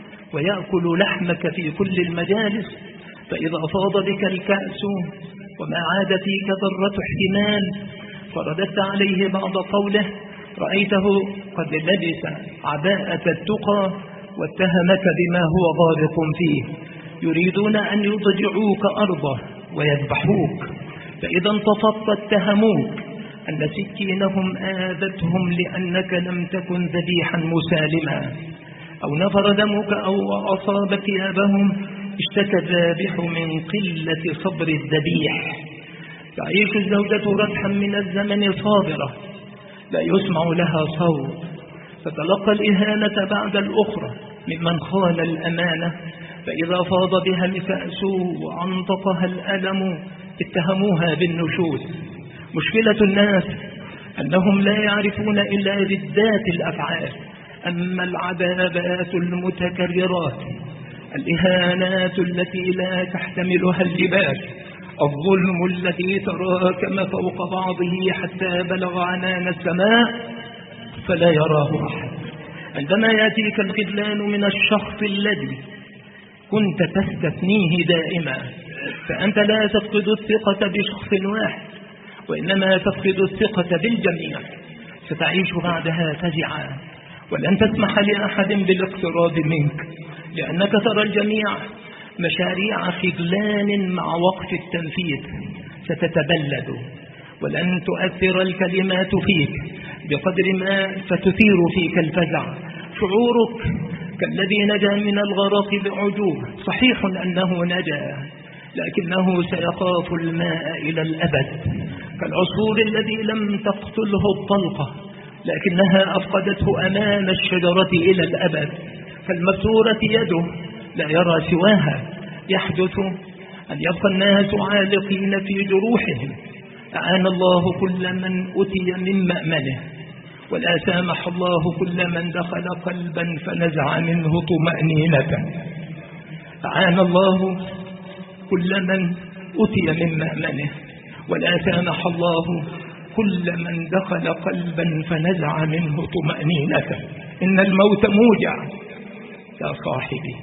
Speaker 1: ويأكل لحمك في كل المجالس، فإذا فاض بك الكأس وما عاد فيك ذرة احتمال فرددت عليه بعض قوله رأيته قد لبس عباءة التقى واتهمك بما هو غارق فيه، يريدون أن يضجعوك أرضه ويذبحوك، فإذا انتفضت اتهموك أن سكينهم آذتهم لأنك لم تكن ذبيحا مسالما، أو نفر دمك أو أصاب ثيابهم اشتكى الذابح من قلة صبر الذبيح. تعيش الزوجة ردحا من الزمن صابرة لا يسمع لها صوت، فتلقى الإهانة بعد الأخرى ممن خان الأمانة، فإذا فاض بها الكأس وعنطقها الألم اتهموها بالنشوز. مشكلة الناس أنهم لا يعرفون إلا ردات الأفعال، أما العذابات المتكررات، الإهانات التي لا تحتملها اللباس، الظلم الذي تراكم فوق بعضه حتى بلغ عنان السماء فلا يراه أحد. عندما يأتيك الخذلان من الشخص الذي كنت تستثنيه دائما، فأنت لا تفقد الثقة بشخص واحد وإنما تفقد الثقة بالجميع، ستعيش بعدها فزعا ولن تسمح لأحد بالاقتراب منك، لأنك ترى الجميع مشاريع خذلان مع وقف التنفيذ ستتبلد، ولن تؤثر الكلمات فيك بقدر ما فتثير فيك الفزع. شعورك كالذي نجا من الغرق بعجوبة، صحيح أنه نجا لكنه سيخاف الماء إلى الأبد، كالعصفور الذي لم تقتله الطلقة لكنها أفقدته أمام الشجرة إلى الأبد، فالمبتورة يده لا يرى سواها. يحدث أن يبقى الناس عالقين في جروحهم. أعان الله كل من أتي من مأمنه، ولا سامح الله كل من دخل قلبا فنزع منه طمأنينة. أعان الله كل من أتي من مأمنه، ولا سامح الله كل من دخل قلبا فنزع منه طمأنينة. إن الموت موجع يا صاحبي،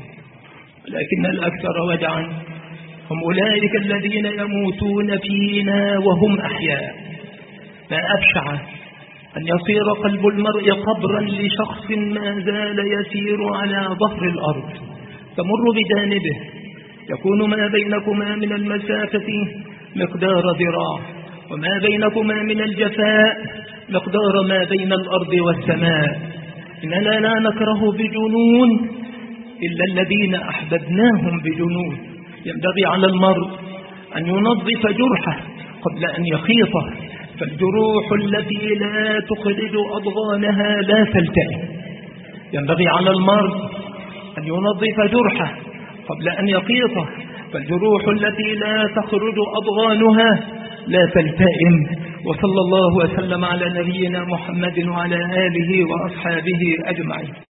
Speaker 1: لكن الأكثر وجعا هم أولئك الذين يموتون فينا وهم أحياء. ما أبشع أن يصير قلب المرء قبرا لشخص ما زال يسير على ظهر الأرض، تمر بجانبه يكون ما بينكما من المسافة مقدار ذراع، وما بينكما من الجفاء مقدار ما بين الأرض والسماء. إننا لا نكره بجنون إلا الذين أحببناهم بجنون. ينبغي على المرء أن ينظف جرحه قبل أن يخيطه، فالجروح التي لا تخرج أضغانها لا تلتئم. ينبغي على المرء أن ينظف جرحه قبل أن يخيطه، فالجروح التي لا تخرج أضغانها لا تلتئم. وصلى الله وسلم على نبينا محمد وعلى آله وأصحابه أجمعين.